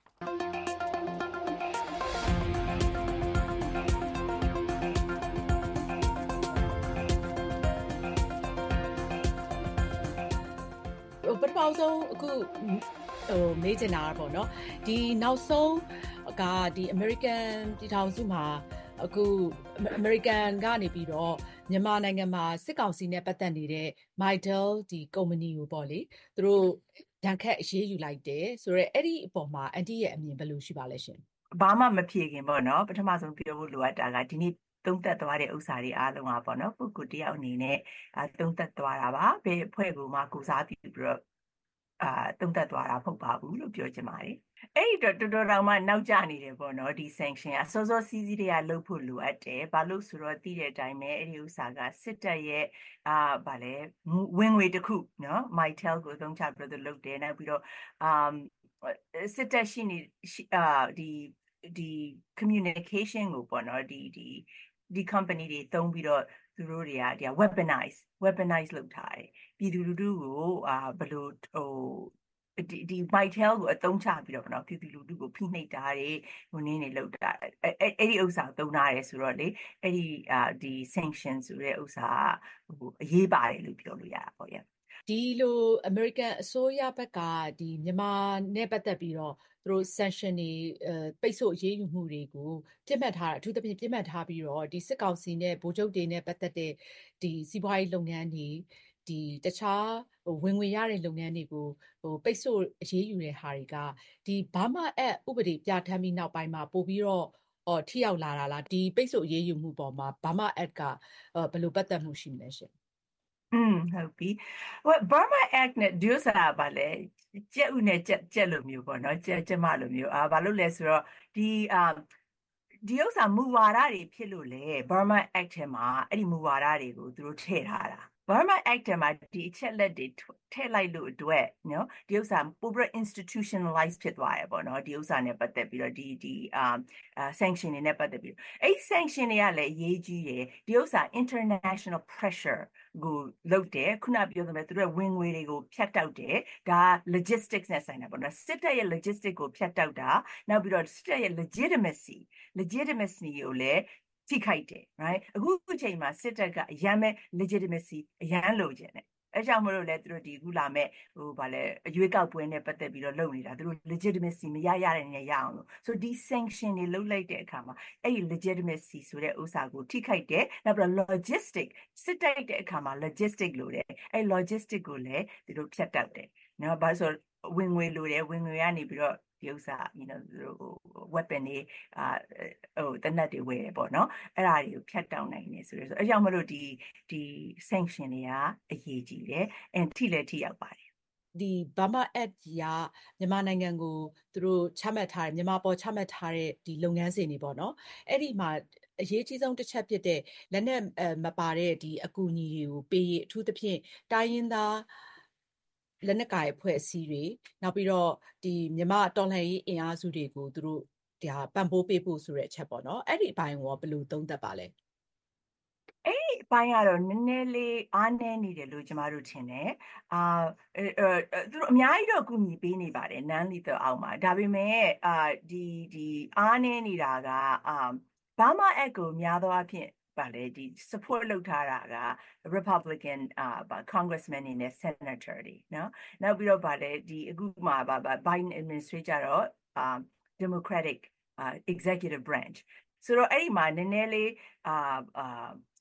ပထမဆုံးအခုဟိုမေးချင်တာပေါ့နော်ဒီနောက်ဆုံးကဒီ American ပြည်ထောင်စုမှာအခု American ကနေပြီးတော့မြန်မာနိုင်ငံမှာစစ်ကောင်စီနဲ့ပတ်သက်နေတဲ့ Midel ဒီ company ကိုပေါ့လေသူတို့ဒဏ်ခတ်အရေးယူလိုက်တယ်ဆိုတော့အဲ့ဒီအပေါ်မှာအန်တီရဲ့အမြင်ဘယ်လိုရှိပါလဲရှင်ဘာမှမဖြစ်ခင်ပေါ့နော်ပထမဆုံးပြောဖို့လိုအပ်တာကဒီနေ့သုံးသက်သွားတဲ့ဥစ္စာတွေအားလုံးอ่ะပေါ့နော်ပုဂ္ဂိုလ်တယောက်အနေနဲ့သုံးသက်သွားတာပါဘယ်အဖွဲ့ကိုမှကိုစားပြုပြီးတော့အာသုံးသက်သွားတာမဟုတ်ပါဘူးလို့ပြောချင်ပါတယ်အဲ့ဒီတော့တော်တော်တော်မှနောက်ကျနေတယ်ပေါ့နော်ဒီ sanction ကစောစောစီးစီးတွေကလှုပ်ဖို့လိုအပ်တယ်ဘာလို့ဆိုတော့သိတဲ့အတိုင်းပဲအဲ့ဒီဥစ္စာကစစ်တပ်ရဲ့အာဗာလဲဝင်ငွေတစ်ခုနော် Mytel ကိုအသုံးချပြီးတော့လုပ်တယ်နောက်ပြီးတော့အာစစ်တပ်ရှိနေအာဒီဒီ communication ကိုပေါ့နော်ဒီဒီဒီ company တွေသုံးပြီးတော့သူတို့တွေကဒီ weaponize weaponize လုပ်ထားတယ်ပြည်သူလူထုကိုအာဘယ်လိုဟိုဒီဒီ Mytel ကိုအသုံးချပြီးတော့ပေါ့နော်ပြည်သူလူထုကိုဖိနှိပ်တာတွေဟိုနည်းနေလောက်တာအဲ့အဲ့ဒီဥစ္စာသုံးထားရဲဆိုတော့လေအဲ့ဒီအာဒီ sanction ဆိုတဲ့ဥစ္စာဟိုအရေးပါတယ်လို့ပြောလို့ရတာပေါ့ရဒီလို American အစိုးရဘက်ကဒီမြန်မာနဲ့ပတ်သက်ပြီးတော့သူတို့ sanction တွေပိတ်ဆို့အရေးယူမှုတွေကိုပြစ်မှတ်ထားအထူးသဖြင့်ပြစ်မှတ်ထားပြီးတော့ဒီစစ်ကောင်စီနဲ့ဗိုလ်ချုပ်တွေနဲ့ပတ်သက်တဲ့ဒီစီးပွားရေးလုပ်ငန်းတွေဒီတခြားဝင်ငွေရတဲ့လုပ်ငန်းတွေကိုဟိုပိတ်ဆို့အရေးယူတဲ့ဟာတွေကဒီ Burma Act ဥပဒေပြဋ္ဌာန်းပြီးနောက်ပိုင်းမှာပို့ပြီးတော့အော်ထိရောက်လာတာလားဒီပိတ်ဆို့အရေးယူမှုပေါ်မှာ Burma Act ကဘယ်လိုပတ်သက်မှုရှိမလဲရှင်อืมဟုတ်ပြီဟို Burma Act နဲ့ဒီဥစ္စာပါလေကြက်ဥနဲ့ကြက်ကြက်လိုမျိုးပေါ့နော်ကြက်ကြက်မလိုမျိုးအာဘာလို့လဲဆိုတော့ဒီအာဒီဥစ္စာမူဝါဒတွေဖြစ်လို့လေ Burma Act ထဲမှာအဲ့ဒီမူဝါဒတွေကိုသူတို့ထည့်ထားတာ Burma Act ထဲမှာဒီအချက်လက်တွေထည့်လိုက်လို့အတွက်နော်ဒီဥစ္စာပိုပြီး institutionalize ဖြစ်သွားရပေါ့နော်ဒီဥစ္စာနဲ့ပတ်သက်ပြီးတော့ဒီဒီအာ sanction တွေနဲ့ပတ်သက်ပြီးအဲ့ sanction တွေကလည်းအရေးကြီးတယ်ဒီဥစ္စာ international pressure ကိုလုပ်တယ်ခုနပြောသလိုသူတို့ဝင်ငွေတွေကိုဖြတ်တောက်တယ်ဒါ logistics နဲ့ဆိုင်တာပေါ့နော်စစ်တပ်ရဲ့ logistics ကိုဖြတ်တောက်တာနောက်ပြီးတော့စစ်တပ်ရဲ့ legitimacy legitimacy ကိုလည်းထိခိုက်တယ် right အခုချိန်မှာစစ်တပ်ကအရန်မဲ့ legitimacy အရန်လိုချင်တယ်အဲကြောင့်မလို့လဲသူတို့ဒီခုလာမဲ့ဟိုဗာလဲအရွေးကောက်ပွဲနဲ့ပတ်သက်ပြီးတော့လုပ်နေတာသူတို့ legitimacy မရရတဲ့နေရအောင်လို့ဆိုဒီ sanction တွေလုပ်လိုက်တဲ့အခါမှာအဲ့ဒီ legitimacy ဆိုတဲ့ဥစ္စာကိုထိခိုက်တယ်နောက်ပြီးတော့ logistic စစ်တိုက်တဲ့အခါမှာ logistic လိုတယ်အဲ့ logistic ကိုလည်းသူတို့ဖြတ်တောက်တယ်နော်ဘာလို့ဆိုဝင်ငွေလိုတယ်ဝင်ငွေကနေပြီးတော့ဒီဥစ္စာ you know weapon တွေအာဟိုတနက်တွေဝယ်တယ်ပေါ့နော်အဲ့ဒါတွေကိုဖြတ်တောက်နိုင်နေဆိုတော့အဲကြောင့်မလို့ဒီဒီ sanction တွေကအရေးကြီးတယ်အထိလည်းထိရောက်ပါတယ်ဒီ Burma Act ကမြန်မာနိုင်ငံကိုသူတို့ချမှတ်ထားတယ်မြန်မာပေါ်ချမှတ်ထားတဲ့ဒီလုပ်ငန်းစဉ်တွေပေါ့နော်အဲ့ဒီမှာအရေးကြီးဆုံးတစ်ချက်ဖြစ်တဲ့လက်နက်မပါတဲ့ဒီအကူအညီတွေကိုပေးရအထူးသဖြင့်တိုင်းရင်းသားလက်နက်ကိုင်အဖွဲ့အစည်းတွေနောက်ပြီးတော့ဒီမြန်မာတော်လှန်ရေးအင်အားစုတွေကိုသူတို့ဒါပံ့ပိုးပေးဖို့ဆိုတဲ့အချက်ပေါ့နော်အဲ့ဒီအပိုင်းကိုဘယ်လိုသုံးသပ်ပါလဲအဲ့ဒီအပိုင်းကတော့နည်းနည်းလေးအားနည်းနေတယ်လို့ကျမတို့ထင်တယ်အာသူတို့အများကြီးတော့အကူအညီပေးနေပါတယ်နန်းလီတော့အောက်မှာဒါပေမဲ့အာဒီဒီအားနည်းနေတာကအာ Burma Act ကိုများသောအားဖြင့်ပါလေဒီ support လုပ်ထားတာက Republican အာ congressman တွေနဲ့ senator တွေနော်နောက်ပြီးတော့ပါလေဒီအခုမှပါ Biden administration ကြတော့အာ Democratic uh, executive branch ဆိုတော့အဲ့ဒီမှာနည်းနည်းလေးအာအာ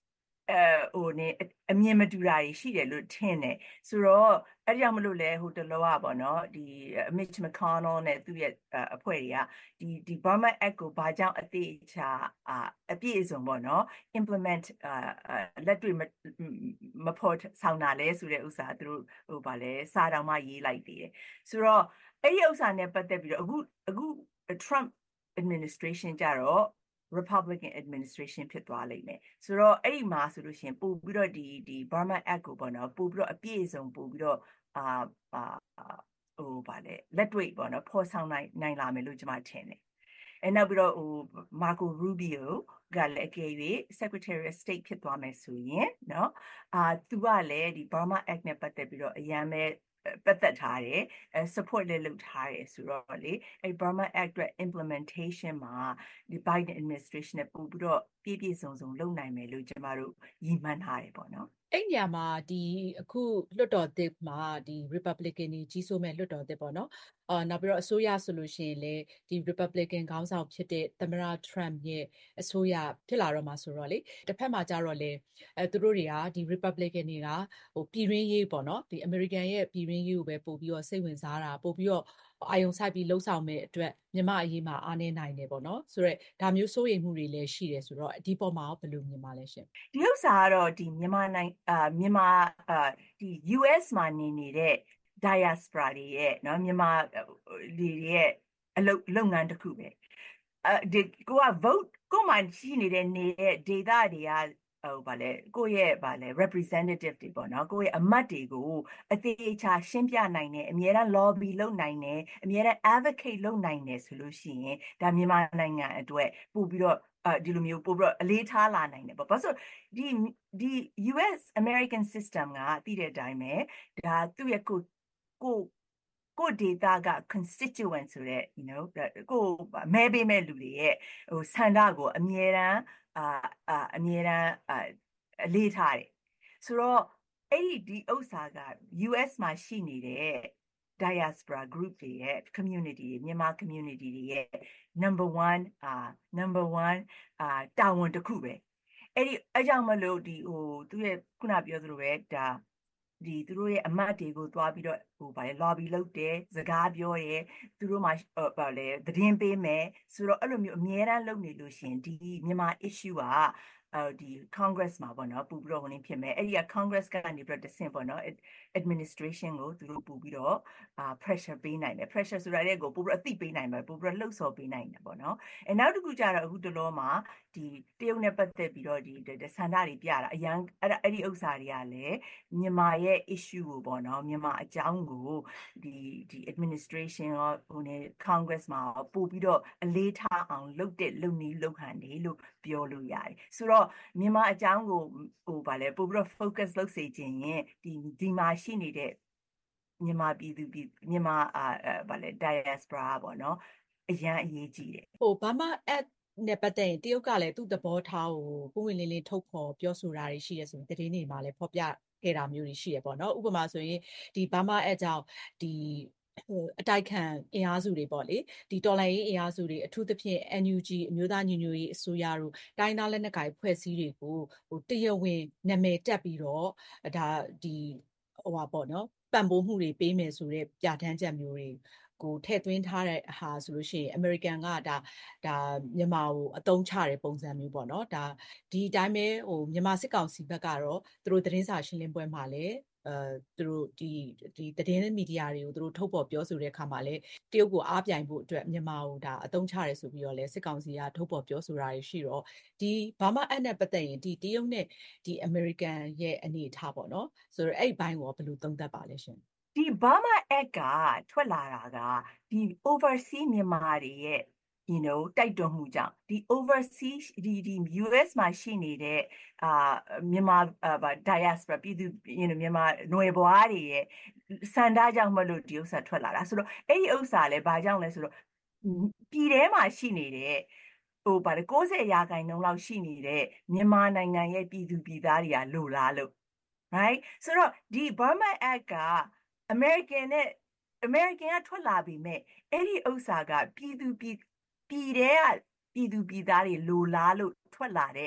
ဟိုနေအမြင်မတူတာတွေရှိတယ်လို့ထင်တယ်ဆိုတော့အဲ့ဒီကြောင့်မလို့လဲဟိုတလောကပေါ့နော်ဒီ Mitch McConnell နဲ့သူ့ရဲ့အဖွဲ့တွေကဒီဒီ Burma Act ကိုဘာကြောင့်အသေးချာအပြည့်အစုံပေါ့နော် implement လက်တွေ့မဖော်ဆောင်တာလဲဆိုတဲ့ဥစ္စာသူတို့ဟိုဗာလဲစာတောင်မှရေးလိုက်သေးတယ်ဆိုတော့အဲ့ဒီဥစ္စာနဲ့ပတ်သက်ပြီးတော့အခုအခု Trump administration ကြတော့Republican administration ဖြစ်သွားလိမ့်မယ်ဆိုတော့အဲ့ဒီမှာဆိုလို့ရှိရင်ပို့ပြီးတော့ဒီဒီ Burma Act ကိုပေါ့နော်ပို့ပြီးတော့အပြည့်အစုံပို့ပြီးတော့အာအာဟိုဗာလေလက်တွေ့ပေါ့နော်ဖော်ဆောင်နိုင်နိုင်လာမယ်လို့ကျွန်မထင်တယ်အဲနောက်ပြီးတော့ဟို Marco Rubio ကလည်းအကယ်၍ Secretary of State ဖြစ်သွားမယ်ဆိုရင်เนาะအာသူကလည်းဒီ Burma Act နဲ့ပတ်သက်ပြီးတော့အရန်ပဲပတ်သက်ထားတယ်အဲ support လည်းလုပ်ထားတယ်ဆိုတော့လေအဲ Burma Act အတွက် implementation မှာဒီ Biden administration နဲ့ပို့ပြီးတော့ပြည့်ပြည့်စုံစုံလုပ်နိုင်မယ်လို့ကျမတို့ရည်မှန်းထားတယ်ပေါ့နော်အဲ့ညမှာဒီအခုလွှတ်တော်သစ်မှာဒီ Republican တွေကြီးစိုးမဲ့လွှတ်တော်သစ်ပေါ့နော်အာနောက်ပြီးတော့အစိုးရဆိုလို့ရှိရင်လေဒီ Republican ခေါင်းဆောင်ဖြစ်တဲ့သမ္မတ Trump ရဲ့အစိုးရဖြစ်လာတော့မှာဆိုတော့လေတစ်ဖက်မှာကြတော့လေအဲသူတို့တွေကဒီ Republican တွေကဟိုပြည်ရင်းရေးပေါ့နော်ဒီ American ရဲ့ပြည်ရင်းရေးကိုပဲပို့ပြီးတော့စိတ်ဝင်စားတာပို့ပြီးတော့အာယုံဆိုင်ပြီးလှုပ်ဆောင်မဲ့အတွက်မြန်မာအရေးမှာအားနေနိုင်တယ်ပေါ့နော်ဆိုတော့ဒါမျိုးစိုးရိမ်မှုတွေလည်းရှိတယ်ဆိုတော့ဒီပေါ်မှာဘယ်လိုမြင်ပါလဲရှင်ဒီဥစ္စာကတော့ဒီမြန်မာနိုင်အာမြန်မာအာဒီ U S မှာနေနေတဲ့ diaspora တွေရဲ့เนาะမြန်မာတွေရဲ့အလုပ်လုပ်ငန်းတစ်ခုပဲအဲဒီကိုက vote ကိုမှရှိနေတဲ့နေတဲ့ data တွေကဟိုဗာလဲကိုရဲ့ဗာလဲ representative တွေပေါ့နော်ကိုရဲ့အမတ်တွေကိုအသေးချာရှင်းပြနိုင်တယ်အများအား lobby လုပ်နိုင်တယ်အများအား advocate လုပ်နိုင်တယ်ဆိုလို့ရှိရင်ဒါမြန်မာနိုင်ငံအတွက်ပို့ပြီးတော့ဒီလိုမျိုးပို့ပြီးတော့အလေးထားလာနိုင်တယ်ပေါ့ဘာလို့ဒီဒီ U S American system ကတည်တဲ့အတိုင်းပဲဒါသူ့ရဲ့ကိုကိုကို data က constituent ဆိုတဲ့ you know ကိုမဲပေးမဲ့လူတွေရဲ့ဟိုဆန္ဒကိုအမြဲတမ်းအာအာအမြဲတမ်းအလေးထားတယ်ဆိုတော့အဲ့ဒီဒီဥစ္စာက U S မှာရှိနေတဲ့ diaspora group တွေရဲ့ community တွေမြန်မာ community တွေရဲ့ number one အာ number one အာတာဝန်တစ်ခုပဲအဲ့ဒီအကြောင်းမလို့ဒီဟိုသူရဲ့ခုနပြောသလိုပဲဒါဒီသူတို့ရဲ့အမတ်တွေကိုသွားပြီးတော့ဟိုဗာလေ lobby လုပ်တယ်စကားပြောတယ်သူတို့မှဗာလေသတင်းပေးမယ်ဆိုတော့အဲ့လိုမျိုးအများအားလုပ်နေလို့ရှင်ဒီမြန်မာ issue ကအဲဒီ Congress မှာပေါ့နော်ပူပြီးတော့ဟိုနေဖြစ်မယ်အဲ့ဒီက Congress ကနေပြီးတော့တဆင့်ပေါ့နော် administration ကိုသူတို့ပူပြီးတော့အာ pressure ပေးနိုင်တယ် pressure ဆိုတာလည်းကိုပူပြီးတော့အသိပေးနိုင်မှာပူပြီးတော့လှုပ်ဆော်ပေးနိုင်တယ်ပေါ့နော်အဲနောက်တစ်ခုကျတော့အခုတလောမှာဒီတရုတ်နဲ့ပတ်သက်ပြီးတော့ဒီဆန္ဒတွေပြတာအရန်အဲ့အဲ့ဒီဥစ္စာတွေကလည်းမြန်မာရဲ့ issue ကိုပေါ့နော်မြန်မာအကြောင်းကိုဒီဒီ administration ရောဟိုနေ Congress မှာပို့ပြီးတော့အလေးထားအောင်လုပ်တဲ့လုပ်နည်းလုပ်ဟန်တွေလို့ပြောလို့ရတယ်ဆိုတော့မြန်မာအကြောင်းကိုဟိုဗာလဲပို့ပြီးတော့ focus လုပ်စေခြင်းရင်ဒီဒီမှာရှိနေတဲ့မြန်မာပြည်သူပြည်မြန်မာအာဗာလဲ diaspora ပေါ့နော်အရန်အရေးကြီးတယ်ဟို Burma Act နဲ့ပတ်သက်ရင်တရုတ်ကလည်းသူ့သဘောထားကိုပုံဝင်လင်းလင်းထုတ်ဖော်ပြောဆိုတာတွေရှိရဆိုရင်တည်င်းနေမှာလည်းဖော်ပြခဲ့တာမျိုးတွေရှိရပေါ့နော်ဥပမာဆိုရင်ဒီ Burma Act ကြောင့်ဒီအတိုက်ခံအင်အားစုတွေပေါ့လေဒီတော်လှန်ရေးအင်အားစုတွေအထူးသဖြင့် N U G အမျိုးသားညီညွတ်ရေးအစိုးရတို့တိုင်းသားလက်နက်ကိုင်ဖွဲ့စည်းတွေကိုဟိုတရားဝင်နာမည်တက်ပြီးတော့ဒါဒီဟိုပါပေါ့နော်ပံ့ပိုးမှုတွေပေးမယ်ဆိုတဲ့ပြဋ္ဌာန်းချက်မျိုးတွေကိုထည့်သွင်းထားတဲ့ဟာဆိုလို့ရှိရင် American ကဒါဒါမြန်မာကိုအသုံးချတဲ့ပုံစံမျိုးပေါ့နော်ဒါဒီအတိုင်းပဲဟိုမြန်မာစစ်ကောင်စီဘက်ကတော့သူတို့သတင်းစာရှင်းလင်းပွဲမှာလည်းအဲသူတို့ဒီဒီသတင်းမီဒီယာတွေကိုသူတို့ထုတ်ဖော်ပြောဆိုတဲ့အခါမှာလည်းတရုတ်ကိုအားပြိုင်ဖို့အတွက်မြန်မာကိုဒါအသုံးချရဲဆိုပြီးတော့လည်းစစ်ကောင်စီကထုတ်ဖော်ပြောဆိုတာတွေရှိတော့ဒီ Burma Act နဲ့ပတ်သက်ရင်ဒီတရုတ်နဲ့ဒီ American ရဲ့အနေအထားပေါ့နော်ဆိုတော့အဲ့ဒီဘိုင်းကိုဘယ်လိုသုံးသပ်ပါလဲရှင်ဒီ Burma Act ကထွက်လာတာကဒီ overseas မြန်မာတွေရဲ့you know တိုက်တွန်းမှုကြောင့်ဒီ overseas ဒီဒီ U S မှာရှိနေတဲ့အာမြန်မာအာ diaspora ပြည်သူ you know မြန်မာຫນွေဘွားတွေရဲ့စန္ဒကြောင့်မလို့ဒီဥစ္စာထွက်လာတာဆိုတော့အဲ့ဒီဥစ္စာလည်းဘာကြောင့်လဲဆိုတော့ပြည်ထဲမှာရှိနေတဲ့ဟိုဗါလေ၉၀ရာခိုင်နှုန်းလောက်ရှိနေတဲ့မြန်မာနိုင်ငံရဲ့ပြည်သူပြည်သားတွေကလိုလားလို့ right ဆိုတော့ဒီ Burma Act က American နဲ့ American ကထွက်လာပြီမဲ့အဲ့ဒီဥစ္စာကပြည်သူပြည်ပြည်ထဲကပြည်သူပြည်သားတွေလိုလားလို့ထွက်လာတဲ့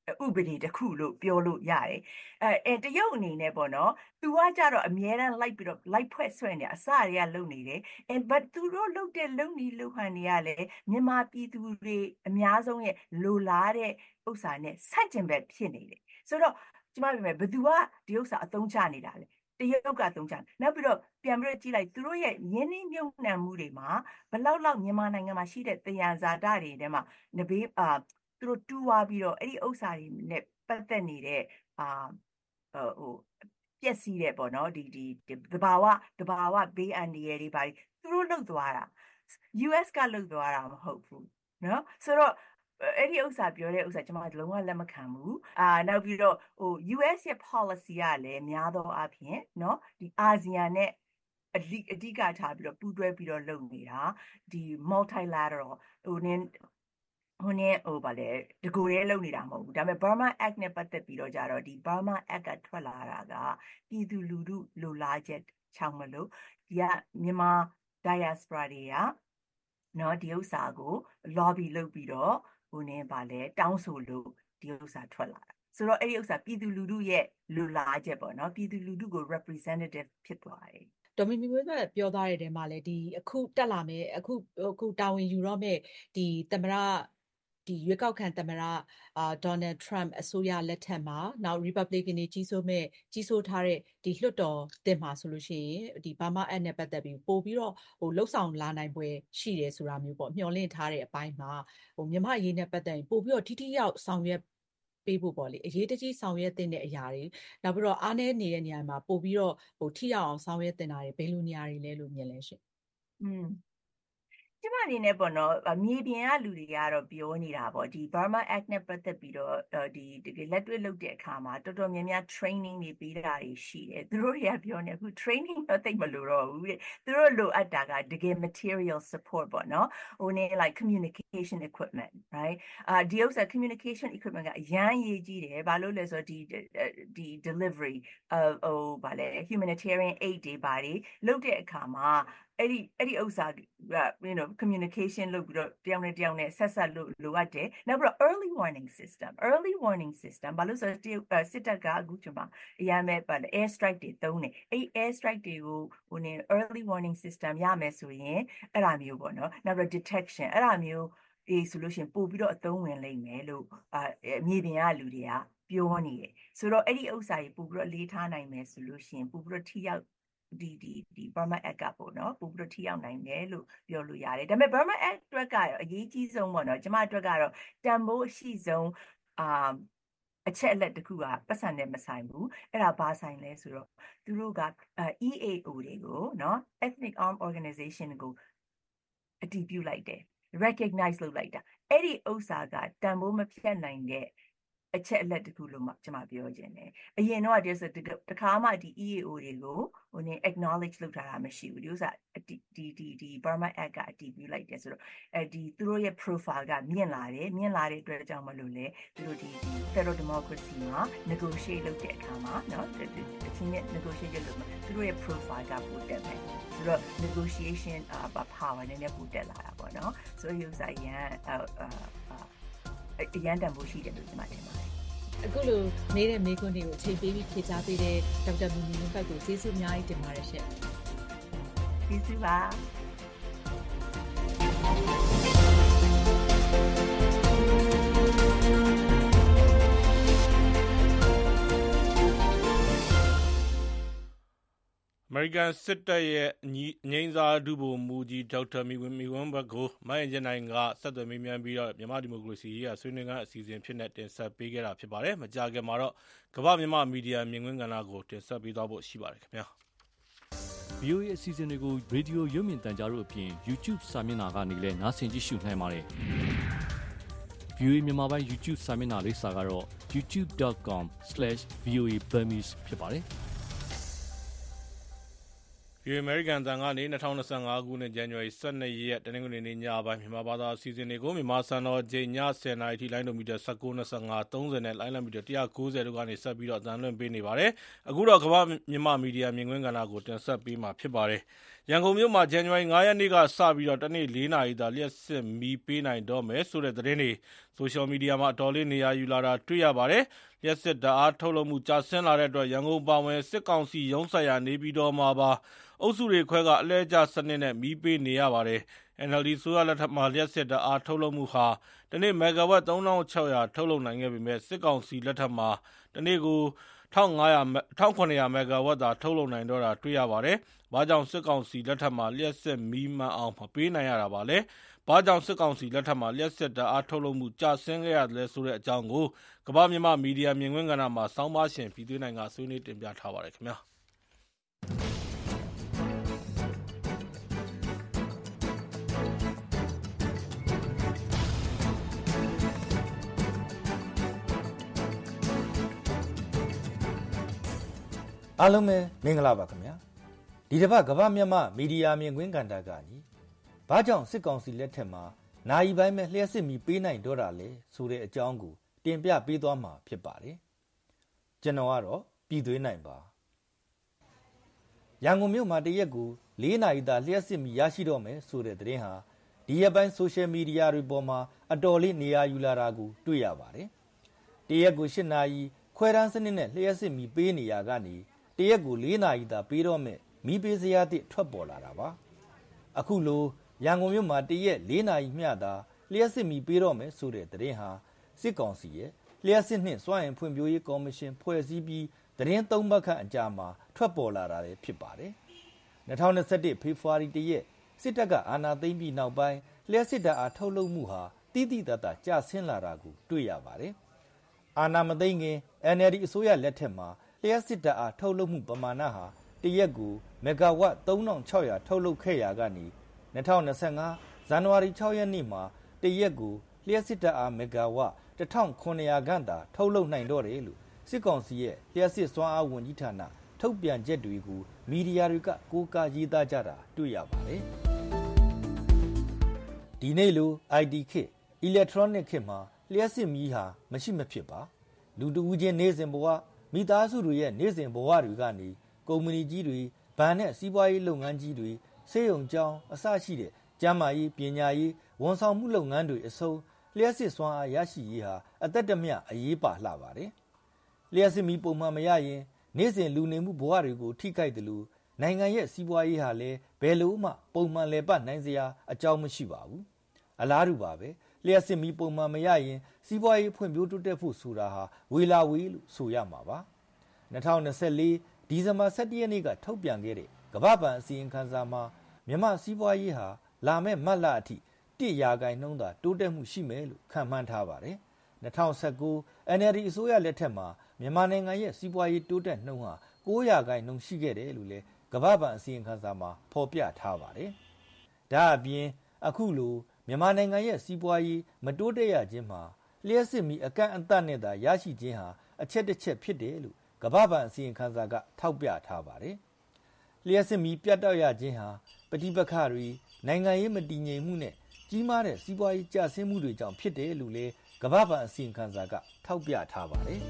ဥပဒေတစ်ခုလို့ပြောလို့ရတယ်အဲအဲတရုတ်အနေနဲ့ပေါ့နော်သူကကြတော့အမြဲတမ်းလိုက်ပြီးတော့လိုက်ဖွဲ့ဆွဲနေအစတွေကလုံနေတယ်အဲ but သူတို့လုံတဲ့လုံနေလုံဟန်တွေကလည်းမြန်မာပြည်သူတွေအများဆုံးရဲ့လိုလားတဲ့ဥစ္စာနဲ့ဆန့်ကျင်ဘက်ဖြစ်နေတယ်ဆိုတော့ကျမပြောမယ်ဘယ်သူကဒီဥစ္စာအသုံးချနေတာလဲတရုတ်ကအသုံးချနောက်ပြီးတော့ပြန်ပြီးတော့ကြည့်လိုက်သူတို့ရဲ့ရင်းနှီးမြှုပ်နှံမှုတွေမှာဘလောက်လောက်မြန်မာနိုင်ငံမှာရှိတဲ့တရားဇာတတွေထဲမှာနဘေးအာသူတို့တူဝါပြီးတော့အဲ့ဒီဥစ္စာတွေနဲ့ပတ်သက်နေတဲ့အာဟိုပျက်စီးတဲ့ပေါ့နော်ဒီဒီတဘာဝတဘာဝဘေးအန္တရာယ်တွေပါသူတို့လှုပ်သွားတာ U S ကလှုပ်သွားတာမဟုတ်ဘူးနော်ဆိုတော့အဲ့ဒီဥစ္စာပြောတဲ့ဥစ္စာကျွန်မလုံးဝလက်မခံဘူးအာနောက်ပြီးတော့ဟို U S ရဲ့ policy ကလည်းများသောအားဖြင့်เนาะဒီအာဆီယံနဲ့အဓိအဓိကထားပြီးတော့ပူးတွဲပြီးတော့လုပ်နေတာဒီ multilateral ဟိုနင်းဟိုနည်းဟိုဗာလေတကူရဲလုပ်နေတာမဟုတ်ဘူးဒါပေမဲ့ Burma Act နဲ့ပတ်သက်ပြီးတော့ကြတော့ဒီ Burma Act ကထွက်လာတာကပြည်သူလူထုလိုလားချက်ချောင်းမလို့ဒီကမြန်မာ diaspora တွေကနော်ဒီဥစ္စာကို lobby လုပ်ပြီးတော့ဟိုနည်းဗာလေတောင်းဆိုလို့ဒီဥစ္စာထွက်လာတာဆိုတော့အဲ့ဒီဥစ္စာပြည်သူလူထုရဲ့လိုလားချက်ပေါ့နော်ပြည်သူလူထုကို representative ဖြစ်သွားတယ်ဒေါ်မီမီမျိုးကပြောသားတဲ့တဲမှာလေဒီအခုတက်လာမယ်အခုအခုတာဝန်ယူတော့မဲ့ဒီသမရဒီရွေးကောက်ခံသမရအာဒေါ်နယ်ထရမ့်အစိုးရလက်ထက်မှာနောက် Republican တွေကြီးစိုးမဲ့ကြီးစိုးထားတဲ့ဒီလွှတ်တော်တင်မှာဆိုလို့ရှိရင်ဒီ Burma Act နဲ့ပတ်သက်ပြီးပို့ပြီးတော့ဟိုလှုပ်ဆောင်လာနိုင်ပွဲရှိတယ်ဆိုတာမျိုးပေါ့မျှော်လင့်ထားတဲ့အပိုင်းမှာဟိုမြန်မာအရေးနဲ့ပတ်သက်ရင်ပို့ပြီးတော့ထိထိရောက်ဆောင်ရွက်ပေးဖို့ပေါ့လေအရေးတကြီးဆောင်ရွက်တဲ့အရာတွေနောက်ပြီးတော့အားနည်းနေတဲ့နေရာမှာပို့ပြီးတော့ဟိုထိရောက်အောင်ဆောင်ရွက်တင်တာတွေဘယ်လိုနေရာတွေလဲလို့မြင်လဲရှင်อืมကျမအနေနဲ့ပေါ့နော်မြေပြင်ကလူတွေကတော့ပြောနေတာပေါ့ဒီ Burma Act နဲ့ပတ်သက်ပြီးတော့ဒီတကယ်လက်တွေ့လုပ်တဲ့အခါမှာတော်တော်များများ training တွေပေးတာတွေရှိတယ်သူတို့တွေကပြောနေအခု training တော့သိမလို့တော့ဘူးတဲ့သူတို့လိုအပ်တာကတကယ် material support ပေါ့နော်ဟိုနေ like communication equipment right အာဒီဥစ္စာ communication equipment ကအရန်ရေးကြီးတယ်ဘာလို့လဲဆိုတော့ဒီဒီ delivery of ဟိုဗာလဲ humanitarian aid တွေဘာတွေလုပ်တဲ့အခါမှာအဲ့ဒီအဲ့ဒီဥစ္စာက you know communication လုပ်ပြီးတော့တယောက်နဲ့တယောက်နဲ့ဆက်ဆက်လို့လိုအပ်တယ်နောက်ပြီးတော့ early warning system early warning system ဘာလို့ဆိုတော့စစ်တပ်ကအခုချိန်မှာအရန်မဲ့ပါ air strike တွေသုံးနေအဲ့ air strike တွေကိုဟိုနေ early warning system ရမယ်ဆိုရင်အဲ့ဒါမျိုးပေါ့နော်နောက်ပြီး detection အဲ့ဒါမျိုးအေးဆိုလို့ရှိရင်ပို့ပြီးတော့အသုံးဝင်လိမ့်မယ်လို့အမြေပြင်ကလူတွေကပြောနေတယ်ဆိုတော့အဲ့ဒီဥစ္စာကြီးပို့ပြီးတော့လေးထားနိုင်မယ်ဆိုလို့ရှိရင်ပို့ပြီးတော့ထိရောက်ဒီဒီဒီ Burma Act ကပေါ့နော်ပို့ပြီးတော့ထိရောက်နိုင်တယ်လို့ပြောလို့ရတယ်ဒါပေမဲ့ Burma Act အတွက်ကတော့အရေးကြီးဆုံးပေါ့နော်ကျမအတွက်ကတော့တန်ဖိုးအရှိဆုံးအာအချက်အလက်တစ်ခုကပတ်စံနဲ့မဆိုင်ဘူးအဲ့ဒါဘာဆိုင်လဲဆိုတော့သူတို့က E A O တွေကိုနော် Ethnic Armed Organization ကိုအတည်ပြုလိုက်တယ် recognize လုပ်လိုက်တာအဲ့ဒီဥစ္စာကတန်ဖိုးမဖြတ်နိုင်တဲ့အချက်အလက်တစ်ခုလို့မှကျွန်မပြောခြင်းတယ်အရင်တော့ဒီဆိုတခါမှဒီ E A O တွေကိုဟိုနေ acknowledge လုပ်ထားတာမရှိဘူးဒီဥစ္စာဒီဒီဒီ Burma Act ကအတည်ပြုလိုက်တယ်ဆိုတော့အဲဒီသူတို့ရဲ့ profile ကမြင့်လာတယ်မြင့်လာတဲ့အတွက်ကြောင့်မလို့လေသူတို့ဒီ Federal Democracy မှာ negotiate လုပ်တဲ့အခါမှာเนาะအချင်းနဲ့ negotiate လုပ်မှာသူတို့ရဲ့ profile ကပိုတက်တယ်ဆိုတော့ negotiation power နည်းနည်းပိုတက်လာတာပေါ့เนาะဆိုတော့ဥစ္စာရန်အရန်တန်ဖို့ရှိတယ်လို့ကျွန်မထင်ပါတယ်အခုလိုနေတဲ့မေးခွန်းတွေကိုအချိန်ပေးပြီးဖြေကြားပေးတဲ့ဒေါက်တာမီမီနုဘတ်ကိုကျေးဇူးအများကြီးတင်ပါတယ်ရှင်ကျေးဇူးပါအမေရိကန်စစ်တပ်ရဲ့ငြိမ်းစားဒုဗိုလ်မှူးကြီးဒေါက်တာမီဝင်းမီဝင်းဘတ်ကိုမအင်ဂျင်နိုင်ကဆက်သွယ်မေးမြန်းပြီးတော့မြန်မာဒီမိုကရေစီရေးဆွေးနွေးခန်းအစီအစဉ်ဖြစ်တဲ့တင်ဆက်ပေးခဲ့တာဖြစ်ပါတယ်။မကြာခင်မှာတော့ကမ္ဘာမြန်မာမီဒီယာမြင်ကွင်းကဏ္ဍကိုတင်ဆက်ပေးသွားဖို့ရှိပါတယ်ခင်ဗျာ။ V O A အစီအစဉ်တွေကိုရေဒီယိုရုပ်မြင်သံကြားတို့အပြင် YouTube စာမျက်နှာကနေလည်းနားဆင်ကြည့်ရှုနိုင်ပါတယ်။ V O A မြန်မာပိုင်း YouTube စာမျက်နှာလိပ်စာကတော့ ยูทูบ ดอท คอม สแลช วี โอ เอ Burmese ဖြစ်ပါတယ်။ V ဒီအမေရိကန်တန်ကနေ၂၀၂၅ခုနှစ်ဇန်နဝါရီ၁၂ရက်တနင်္ဂနွေနေ့ညပိုင်းမြန်မာဘာသာအစီအစဉ်တွေကိုမြန်မာစံတော်ချိန်ည၁၀နာရီထိလိုင်းဒိုမီတာ၁၉ ၂၅ ၃၀နဲ့လိုင်းလံမီတာ၁၉၀တို့ကနေဆက်ပြီးတော့အသံလွှင့်ပေးနေပါတယ်။အခုတော့ကမ္ဘာမြန်မာမီဒီယာမြင်ကွင်းကဏ္ဍကိုတင်ဆက်ပေးမှာဖြစ်ပါတယ်။ရန်ကုန်မြို့မှာဇန်နဝါရီ၅ရက်နေ့ကစပြီးတော့တနေ့၄နာရီသာလျှက်စစ်မီးပေးနိုင်တော့မယ်ဆိုတဲ့သတင်းတွေဆိုရှယ်မီဒီယာမှာအတော်လေးနေရာယူလာတာတွေ့ရပါတယ်။လျှက်စစ်ဓာတ်အားထုတ်လုပ်မှုကျဆင်းလာတဲ့အတွက်ရန်ကုန်ပါဝင်စစ်ကောင်စီရုံးဆိုင်ရာနေပြည်တော်မှာပါအုပ်စုတွေခွဲကအလဲကျစနစ်နဲ့မီးပေးနေရပါတယ်။ အန် အယ်လ် ဒီ ဆိုရလက်ထက်မှာလျှက်စစ်ဓာတ်အားထုတ်လုပ်မှုဟာတနေ့မက်ဂါဝတ်သုံးထောင်ခြောက်ရာထုတ်လုပ်နိုင်ခဲ့ပေမဲ့စစ်ကောင်စီလက်ထက်မှာတနေ့ကို၁၇၀၀မက်ဂါဝတ်သာထုတ်လုပ်နိုင်တော့တာတွေ့ရပါတယ်။ဘာကြောင့်စစ်ကောင်စီလက်ထက်မှာလျှက်စစ်မီးမှန်အောင်မပေးနိုင်ရတာပါလဲ။ဘာကြောင့်စစ်ကောင်စီလက်ထက်မှာလျှက်စစ်ဓာတ်အားထုတ်လုပ်မှုကျဆင်းခဲ့ရလဲဆိုတဲ့အကြောင်းကိုကမ္ဘာမြန်မာမီဒီယာမြင်ကွင်းကဏ္ဍမှာဆောင်းပါးရှင်ပြည်သွေးနိုင်ကဆွေးနွေးတင်ပြထားပါတယ်ခင်ဗျာ။အားလုံးပဲမင်္ဂလာပါခင်ဗျာဒီတစ်ပတ်ကမ္ဘာမြန်မာမီဒီယာမြင်ကွင်းကဏ္ဍကနေဘာကြောင့်စစ်ကောင်စီလက်ထက်မှာနိုင်ပိုင်းမဲ့လျှက်စစ်မီပေးနိုင်တော့တာလဲဆိုတဲ့အကြောင်းကိုတင်ပြပေးသွားမှာဖြစ်ပါတယ်ကျွန်တော်ကတော့ပြည်သွေးနိုင်ပါရန်ကုန်မြို့မှာတရက်ကို၄နာရီသာလျှက်စစ်မီရရှိတော့မယ်ဆိုတဲ့သတင်းဟာဒီရက်ပိုင်းဆိုရှယ်မီဒီယာတွေပေါ်မှာအတော်လေးနေရာယူလာတာကိုတွေ့ရပါတယ်တရက်ကို၈နာရီခွဲတန်းစနစ်နဲ့လျှက်စစ်မီပေးနေရကနေတရက်ကို၄နာရီသာပေးတော့မယ်မီးပေးစရာတစ်ထွက်ပေါ်လာတာပါအခုလိုရန်ကုန်မြို့မှာတရက်၄နာရီမျှသာလျှက်စစ်မီပေးတော့မယ်ဆိုတဲ့သတင်းဟာစစ်ကောင်စီရဲ့လျှက်စစ်နှင့်စွမ်းအင်ဖွံ့ဖြိုးရေးကော်မရှင်ဖွဲ့စည်းပြီးသတင်းသုံးပတ်ခန့်အကြာမှာထွက်ပေါ်လာတာလည်းဖြစ်ပါတယ်၂၀၂၁ဖေဖော်ဝါရီတရက်စစ်တပ်ကအာဏာသိမ်းပြီးနောက်ပိုင်းလျှက်စစ်တပ်အားထုတ်လုပ်မှုဟာတိတိတတ်တာကျဆင်းလာတာကိုတွေ့ရပါတယ်အာဏာမသိမ်းခင် အန် အယ်လ် ဒီ အစိုးရလက်ထက်မှာလျှက်စစ်တပ်အားထုတ်လုပ်မှုပမာဏဟာတရက်ကိုမက်ဂါဝတ်သုံးထောင်ခြောက်ရာထုတ်လုပ်ခဲ့ရာကနေ၂၀၂၅ဇန်နဝါရီ၆ရက်နေ့မှာတရက်ကိုလျှက်စစ်တပ်အားမက်ဂါဝတ်၁ထောင်၇ရာခန့်သာထုတ်လုပ်နိုင်တော့တယ်လို့စစ်ကောင်စီရဲ့လျှက်စစ်စွမ်းအားဝန်ကြီးဌာနထုတ်ပြန်ချက်တွေကိုမီဒီယာတွေကကိုးကားရေးသားကြတာတွေ့ရပါတယ်ဒီနေ့လို အိုင် တီ ခေတ် Electronic ခေတ်မှာလျှက်စစ်မီးဟာမရှိမဖြစ်ပါလူတဦးချင်းနေစဉ်ဘဝမိသားစုတွေရဲ့နေ့စဉ်ဘဝတွေကနေကုမ္ပဏီကြီးတွေဗန်နဲ့စီးပွားရေးလုပ်ငန်းကြီးတွေစေယုံကျောင်းအစရှိတဲ့ကျန်းမာရေးပညာရေးဝန်ဆောင်မှုလုပ်ငန်းတွေအစုံလျှက်စစ်စွမ်းအားရရှိရေးဟာအသက်တမျှအရေးပါလှပါတယ်လျှက်စစ်မီပုံမှန်မရရင်နေ့စဉ်လူနေမှုဘဝတွေကိုထိခိုက်တယ်လို့နိုင်ငံရဲ့စီးပွားရေးဟာလည်းဘယ်လို့မှပုံမှန်လည်ပတ်နိုင်စရာအကြောင်းမရှိပါဘူးအလားတူပါပဲလျှက်စစ်မီပုံမှန်မရရင်စီးပွားရေးဖွံ့ဖြိုးတိုးတက်ဖို့ဆိုတာဟာဝေလာဝေးလို့ဆိုရမှာပါ၂၀၂၄ဒီဇင်ဘာ၁၁ရက်နေ့ကထုတ်ပြန်ခဲ့တဲ့ကမ္ဘာ့ဘဏ်အစီရင်ခံစာမှာမြန်မာစီးပွားရေးဟာလာမယ့်မတ်လအထိတစ်ရာခိုင်နှုန်းသာတိုးတက်မှုရှိမယ်လို့ခန့်မှန်းထားပါတယ်၂၀၁၉ အန် အယ်လ် ဒီ အစိုးရလက်ထက်မှာမြန်မာနိုင်ငံရဲ့စီးပွားရေးတိုးတက်နှုန်းဟာ၉ရာခိုင်နှုန်းရှိခဲ့တယ်လို့လည်းကမ္ဘာ့ဘဏ်အစီရင်ခံစာမှာဖော်ပြထားပါတယ်ဒါအပြင်အခုလိုမြန်မာနိုင်ငံရဲ့စီးပွားရေးမတိုးတက်ရခြင်းမှာလျှက်စစ်မီအကန့်အသတ်နဲ့သာရရှိခြင်းဟာအချက်တစ်ချက်ဖြစ်တယ်လို့ကမ္ဘာ့ဘဏ်အစီရင်ခံစာကထောက်ပြထားပါတယ်လျှက်စစ်မီပြတ်တောက်ရခြင်းဟာပဋိပက္ခတွေနိုင်ငံရေးမတည်ငြိမ်မှုနဲ့ကြီးမားတဲ့စီးပွားရေးကျဆင်းမှုတွေကြောင့်ဖြစ်တယ်လို့လည်းကမ္ဘာ့ဘဏ်အစီရင်ခံစာကထောက်ပြထားပါတယ်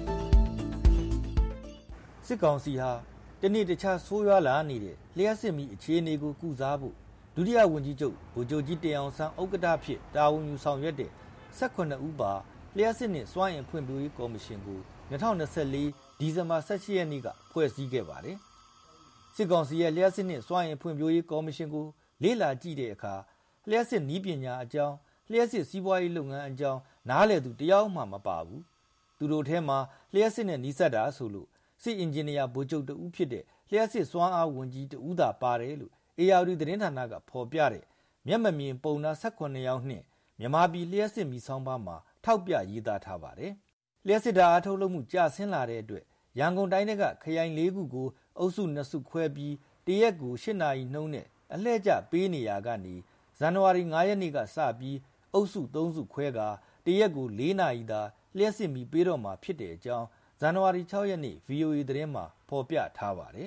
စစ်ကောင်စီဟာတနေ့တခြားဆိုးရွားလာနေတဲ့လျှက်စစ်မီအခြေအနေကိုကုစားဖို့ဒုတိယဝန်ကြီးချုပ်ဗိုလ်ချုပ်ကြီးတင်အောင်ဆန်းဥက္ကဋ္ဌဖြစ်တာဝန်ယူဆောင်ရွက်တဲ့၁၈ဦးပါလျှက်စစ်နှင့်စွမ်းအင်ဖွံ့ဖြိုးရေးကော်မရှင်ကို၂၀၂၄ဒီဇင်ဘာ၁၈ရက်နေ့ကဖွဲ့စည်းခဲ့ပါတယ်စစ်ကောင်စီရဲ့လျှက်စစ်နှင့်စွမ်းအင်ဖွံ့ဖြိုးရေးကော်မရှင်ကိုလေ့လာကြည့်တဲ့အခါလျှက်စစ်နည်းပညာအကြောင်းလျှက်စစ်စီးပွားရေးလုပ်ငန်းအကြောင်းနားလည်သူတယောက်မှမပါဘူးသူတို့ထဲမှာလျှက်စစ်နဲ့နီးစပ်တာဆိုလို့စစ်အင်ဂျင်နီယာဗိုလ်ချုပ်တဦးဖြစ်တဲ့လျှက်စစ်စွမ်းအားဝန်ကြီးတဦးသာပါတယ်လို့အေအာရီသတင်းဌာနကဖော်ပြတဲ့မျက်မမြင်ပုံနာ၁၈ယောက်နှင့်မြန်မာပြည်လျှက်စစ်မီဆောင်ပါမှာထောက်ပြရေးသားထားပါတယ်လျှက်စစ်ဓာတ်အားထုတ်လုပ်မှုကျဆင်းလာတဲ့အတွက်ရန်ကုန်တိုင်းကခရိုင်၄ခုကိုအုပ်စုနှစ်စုခွဲပြီးတရက်ကို၈နာရီနှုန်းနဲ့အလှည့်ကျပေးနေရကနေဇန်နဝါရီ၅ရက်နေ့ကစပြီးအုပ်စု၃စုခွဲကတရက်ကို၄နာရီသာလျှက်စစ်မီပေးတော့မှာဖြစ်တဲ့အကြောင်းဇန်နဝါရီ၆ရက်နေ့ ဗီအိုအေ သတင်းမှာဖော်ပြထားပါတယ်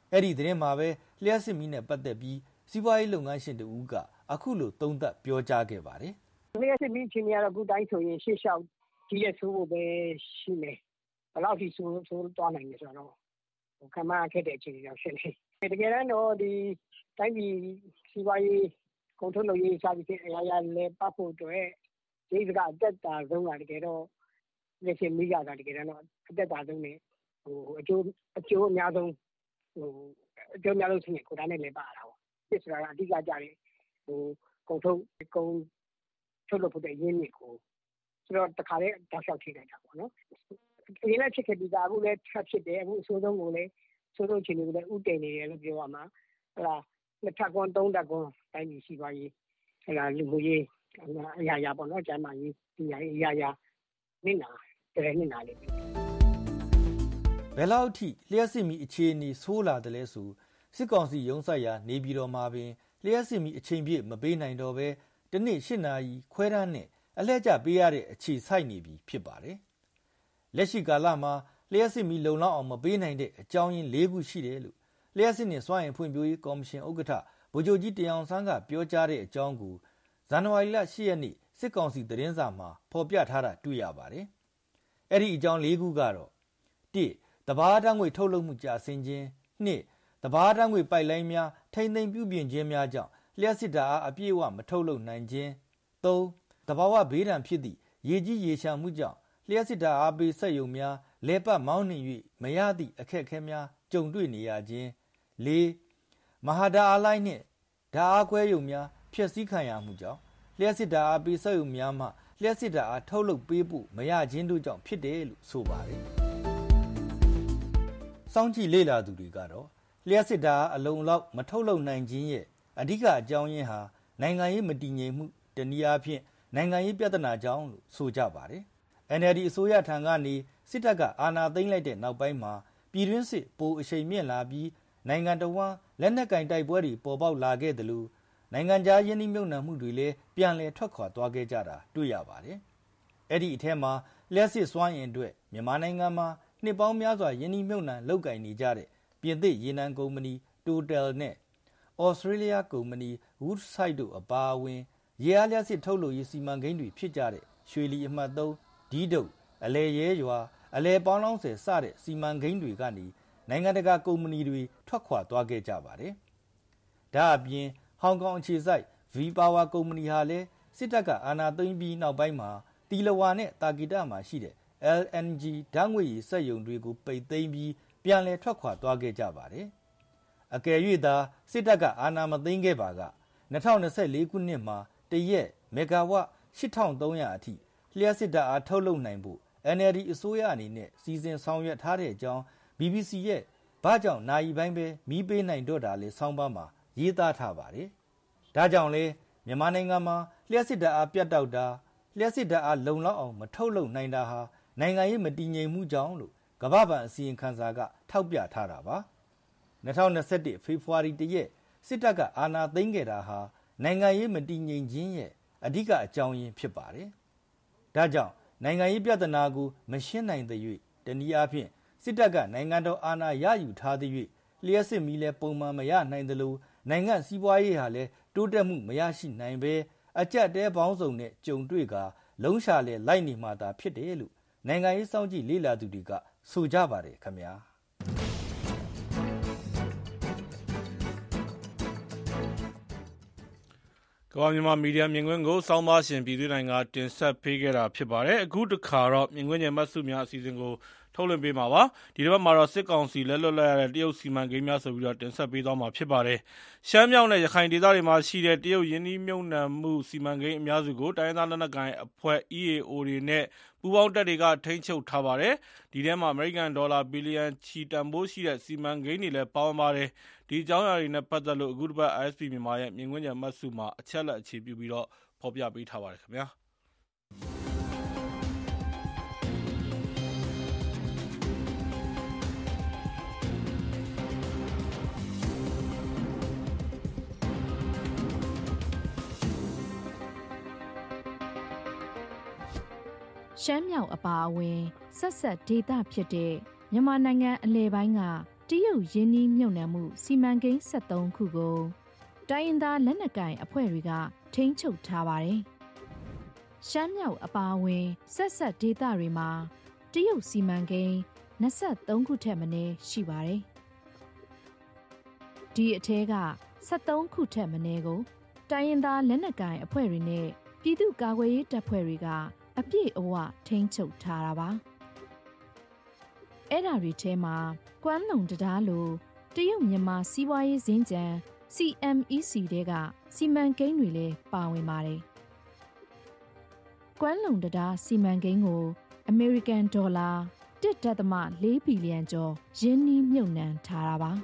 အဲ့ဒီသတင်းမှာပဲလျှက်စစ်မီးနဲ့ပတ်သက်ပြီးစီးပွားရေးလုပ်ငန်းရှင်တူကအခုလိုသုံးသပ်ပြောကြားခဲ့ပါတယ်လျှက်စစ်မီးအချိန်ကတော့အခုတိုင်းဆိုရင်ရှေ့လျှောက်ကြီးတဲ့ဆိုးဖို့ပဲရှိမယ်ဘယ်လောက်ထိဆိုးဆိုးသွားနိုင်လဲဆိုတော့ကမ္ဘာခဲ့တဲ့အချိန်ရောက်ရှိနေတကယ်တော့ဒီတိုင်းပြည်စီးပွားရေးကုန်ထုတ်လုပ်ရေးစာပစ်အရာရာလဲပတ်ဖို့အတွက်ဒီစကအသက်တာဆုံးတာတကယ်တော့လက်ရှိမိကြတာတကယ်တော့အသက်တာဆုံးနေဟိုအကျိုးအကျိုးအများဆုံးဟိုအကျိုးအများဆုံးရှိနေကိုယ်တိုင်နဲ့လည်းပါတာပေါ့ဖြစ်ဆိုတာကအဓိကကြတယ်ဟိုကုန်ထုတ်ကုန်ထုတ်လုပ်ဖို့တဲ့ရင်းမြစ်ကိုဆိုတော့တခါလေတောက်လျှောက်ထိလိုက်တာပေါ့နော်ဒီနေ့ဖြစ်ခဲ့ပြီးသားအခုလည်းထပ်ဖြစ်တယ်အခုအဆိုးဆုံးကိုလည်းဆိုးဆုံးချိန်တွေကိုလည်းဥတည်နေတယ်လို့ပြောရမှာဟလာနှစ်ထပ်ကွန်သုံးထပ်ကွန်တိုင်းပြည်ရှိပါရေးဟလာလူမှုရေးအရာရာပေါ့နော်ကျမ်းမာရေးဒီအရာရာနေနာတယ်နေနာလေးဘယ်လောက်ထိလျှက်စစ်မီအခြေအနေဆိုးလာတယ်လဲဆိုစစ်ကောင်စီရုံးဆိုင်ရာနေပြည်တော်မှာပင်လျှက်စစ်မီအချိန်ပြည့်မပေးနိုင်တော့ပဲတနေ့၈နာရီခွဲတန်းနဲ့အလှည့်ကျပေးရတဲ့အခြေစိုက်နေပြီဖြစ်ပါတယ်လက်ရှိကာလမှာလျှက်စစ်မီလုံလောက်အောင်မပေးနိုင်တဲ့အကြောင်းရင်း၄ခုရှိတယ်လို့လျှက်စစ်နဲ့စွမ်းအင်ဖွံ့ဖြိုးရေးကော်မရှင်ဥက္ကဋ္ဌဗိုလ်ချုပ်ကြီးတရောင်ဆန်းကပြောကြားတဲ့အကြောင်းကိုဇန်နဝါရီလ၈ရက်နေ့စစ်ကောင်စီသတင်းစာမှာဖော်ပြထားတာတွေ့ရပါတယ်အဲ့ဒီအကြောင်း၄ခုကတော့၁တဘာတန်းငွေထုတ်လုပ်မှုကြာဆင်းခြင်း၂တဘာတန်းငွေပိုက်လိုင်းများထိမ့်သိမ်းပြုပြင်ခြင်းများကြောင့်လျှက်စစ်ဓာတ်အားအပြည့်အဝမထုတ်လုပ်နိုင်ခြင်း၃တဘာဝဘေးဒဏ်ဖြစ်သည့်ရေကြီးရေရှမ်းမှုကြောင့်လျှက်စစ်ဓာတ်အားပေးစက်ရုံများလဲပတ်မောင်းနှင်၍မရသည့်အခက်အခဲများကြုံတွေ့နေရခြင်း၄မဟာဓာတ်အားလိုင်းနှင့်ဓာတ်အားခွဲရုံများဖျက်ဆီးခံရမှုကြောင့်လျှက်စစ်ဓာတ်အားပေးစက်ရုံများမှလျှက်စစ်ဓာတ်အားထုတ်လုပ်ပေးဖို့မရခြင်းတို့ကြောင့်ဖြစ်တယ်လို့ဆိုပါတယ်စောင့်ကြည့်လေ့လာသူတွေကတော့လျှက်စစ်ဓာတ်အားအလုံးလောက်မထုတ်လုပ်နိုင်ခြင်းရဲ့အဓိကအကြောင်းရင်းဟာနိုင်ငံရေးမတည်ငြိမ်မှုတနည်းအားဖြင့်နိုင်ငံရေးပြဿနာကြောင့်လို့ဆိုကြပါတယ် အန် အယ် ဒီ အစိုးရထံကနေစစ်တပ်ကအာဏာသိမ်းလိုက်တဲ့နောက်ပိုင်းမှာပြည်တွင်းစစ်ပိုအရှိန်မြင့်လာပြီးနိုင်ငံတော်ဝန်လက်နက်ကင်တိုက်ပွဲတွေပေါ်ပေါက်လာခဲ့တယ်လို့နိုင်ငံခြားယင်းနှိမ့်မြုံနှံမှုတွေလည်းပြန်လည်ထွက်ခွာသွားခဲ့ကြတာတွေ့ရပါတယ်။အဲ့ဒီအထက်မှာလက်စစ်စွမ်းအင်အတွက်မြန်မာနိုင်ငံမှာနှစ်ပေါင်းများစွာယင်းနှိမ့်မြုံနှံလုပ်ကင်နေကြတဲ့ပြင်သစ်ရေနံကုမ္ပဏီ Total နဲ့ Australia ကုမ္ပဏီ Woodside တို့အပါအဝင်ရေအားလျှက်စစ်ထုတ်လုပ်ရေးစီမံကိန်းတွေဖြစ်ကြတဲ့ရွှေလီအမှတ်၃ဒီဒုတ်အလဲရဲရွာအလဲပေါင်းလောင်းဆယ်စတဲ့စီမံကိန်းတွေကနေနိုင်ငံတကာကုမ္ပဏီတွေထွက်ခွာသွားခဲ့ကြပါတယ်။ဒါအပြင်ဟောင်ကောင်အခြေစိုက် V Power ကုမ္ပဏီဟာလည်းစစ်တပ်ကအာဏာသိမ်းပြီးနောက်ပိုင်းမှာတီလဝါနဲ့တာကီတမှာရှိတဲ့ แอล အန် ဂျီ ဓာတ်ငွေ့ရည်စက်ရုံတွေကိုပိတ်သိမ်းပြီးပြန်လည်ထွက်ခွာသွားခဲ့ကြပါတယ်။အကယ်၍သာစစ်တပ်ကအာဏာမသိမ်းခဲ့ပါက၂၀၂၄ခုနှစ်မှာတရက်မဂါဝပ်၈ထောင်သုံးရာအထိလျှက်စစ်ဓာတ်အားထုတ်လုပ်နိုင်ဖို့ အန် အယ် ဒီ အစိုးရအနေနဲ့စီစဉ်ဆောင်ရွက်ထားတဲ့အကြောင်း ဘီ ဘီ စီ ရဲ့ဘာကြောင့်နိုင်ပိုင်းပဲမီးပေးနိုင်တော့တာလဲဆောင်းပါးမှာရေးသားထားပါတယ်။ဒါကြောင့်လဲမြန်မာနိုင်ငံမှာလျှက်စစ်ဓာတ်အားပြတ်တောက်တာလျှက်စစ်ဓာတ်အားလုံလောက်အောင်မထုတ်လုပ်နိုင်တာဟာနိုင်ငံရေးမတည်ငြိမ်မှုကြောင့်လို့ကမ္ဘာ့ဘဏ်အစီရင်ခံစာကထောက်ပြထားတာပါ။၂၀၂၁ဖေဖော်ဝါရီတရက်စစ်တပ်ကအာဏာသိမ်းခဲ့တာဟာနိုင်ငံရေးမတည်ငြိမ်ခြင်းရဲ့အဓိကအကြောင်းရင်းဖြစ်ပါတယ်။ဒါကြောင့်နိုင်ငံရေးပြဿနာကိုမရှင်းနိုင်တဲ့၍တနည်းအားဖြင့်စစ်တပ်ကနိုင်ငံတော်အာဏာရယူထားတဲ့၍လျှက်စစ်မီးလဲပုံမှန်မရနိုင်သလိုနိုင်ငံစီးပွားရေးဟာလည်းတိုးတက်မှုမရရှိနိုင်ပဲအကြက်တဲပေါင်းစုံနဲ့ကြုံတွေ့ကလုံးရှာလဲလိုက်နေမှသာဖြစ်တယ်လို့နိုင်ငံရေးစောင့်ကြည့်လေ့လာသူတွေကဆိုကြပါတယ်ခင်ဗျာကမ္ဘာမြန်မာမီဒီယာမြင်ကွင်းကိုစောင်းပါရှင်ပြည်သူနိုင်ငံတင်ဆက်ပေးခဲ့တာဖြစ်ပါတယ်အခုတခါတော့မြင်ကွင်းညမတ်စုများအစီအစဉ်ကိုထုတ်လွှင့်ပေးမှာပါဒီတစ်ပတ်မှာတော့စစ်ကောင်စီလက်လွတ်လိုက်ရတဲ့တရုတ်စီမံကိန်းများဆိုပြီးတော့တင်ဆက်ပေးသွားမှာဖြစ်ပါတယ်ရှမ်းမြောက်နဲ့ရခိုင်ဒေသတွေမှာရှိတဲ့တရုတ်ယင်းနှီးမြုပ်နှံမှုစီမံကိန်းအများစုကိုတိုင်းဒေသလက်နက်ကိုင်အဖွဲ့ E A O တွေနဲ့ပူးပေါင်းတပ်တွေကထိန်းချုပ်ထားပါတယ်ဒီထဲမှာအမေရိကန်ဒေါ်လာဘီလီယံချီတန်ဖိုးရှိတဲ့စီမံကိန်းတွေလည်းပါဝင်ပါတယ်ဒီအကြောင်းအရာတွေနဲ့ပတ်သက်လို့အခုတစ်ပတ် I S P မြန်မာရဲ့မြင်ကွင်းညမတ်စုမှာအချက်လက်အခြေပြုပြီးတော့ဖော်ပြပေးထားပါတယ်ခင်ဗျာရှမ်းမြောက်အပါအဝင်ဆက်ဆက်ဒေသဖြစ်တဲ့မြန်မာနိုင်ငံအလယ်ပိုင်းကတရုတ်ရင်းနှီးမြှုပ်နှံမှုစီမံကိန်းဆက်သုံးခုကိုတိုင်းရင်းသားလက်နက်ကိုင်အဖွဲ့တွေကထိန်းချုပ်ထားပါတယ်။ရှမ်းမြောက်အပါအဝင်ဆက်ဆက်ဒေသတွေမှာတရုတ်စီမံကိန်းနှစ်ဆသုံးခုထက်မနည်းရှိပါတယ်။ဒီအထဲကဆက်သုံးခုထက်မနည်းကိုတိုင်းရင်းသားလက်နက်ကိုင်အဖွဲ့တွေနဲ့ပြည်သူ့ကာကွယ်ရေးတပ်ဖွဲ့တွေကအပြည့်အဝထိန်းချုပ်ထားတာပါ။အဲ့ဒါတွေထဲမှာကွမ်းလုံတရားလိုတရုတ်မြန်မာစီးပွားရေးစင်ကြံ စီ အမ် အီ စီ တဲကစီမံကိန်းတွေလည်းပါဝင်ပါတယ်။ကွမ်းလုံတရားစီမံကိန်းကိုအမေရိကန်ဒေါ်လာ တစ်ဒသမလေးဘီလီယံကျော်ရင်းနှီးမြှုပ်နှံထားတာပါ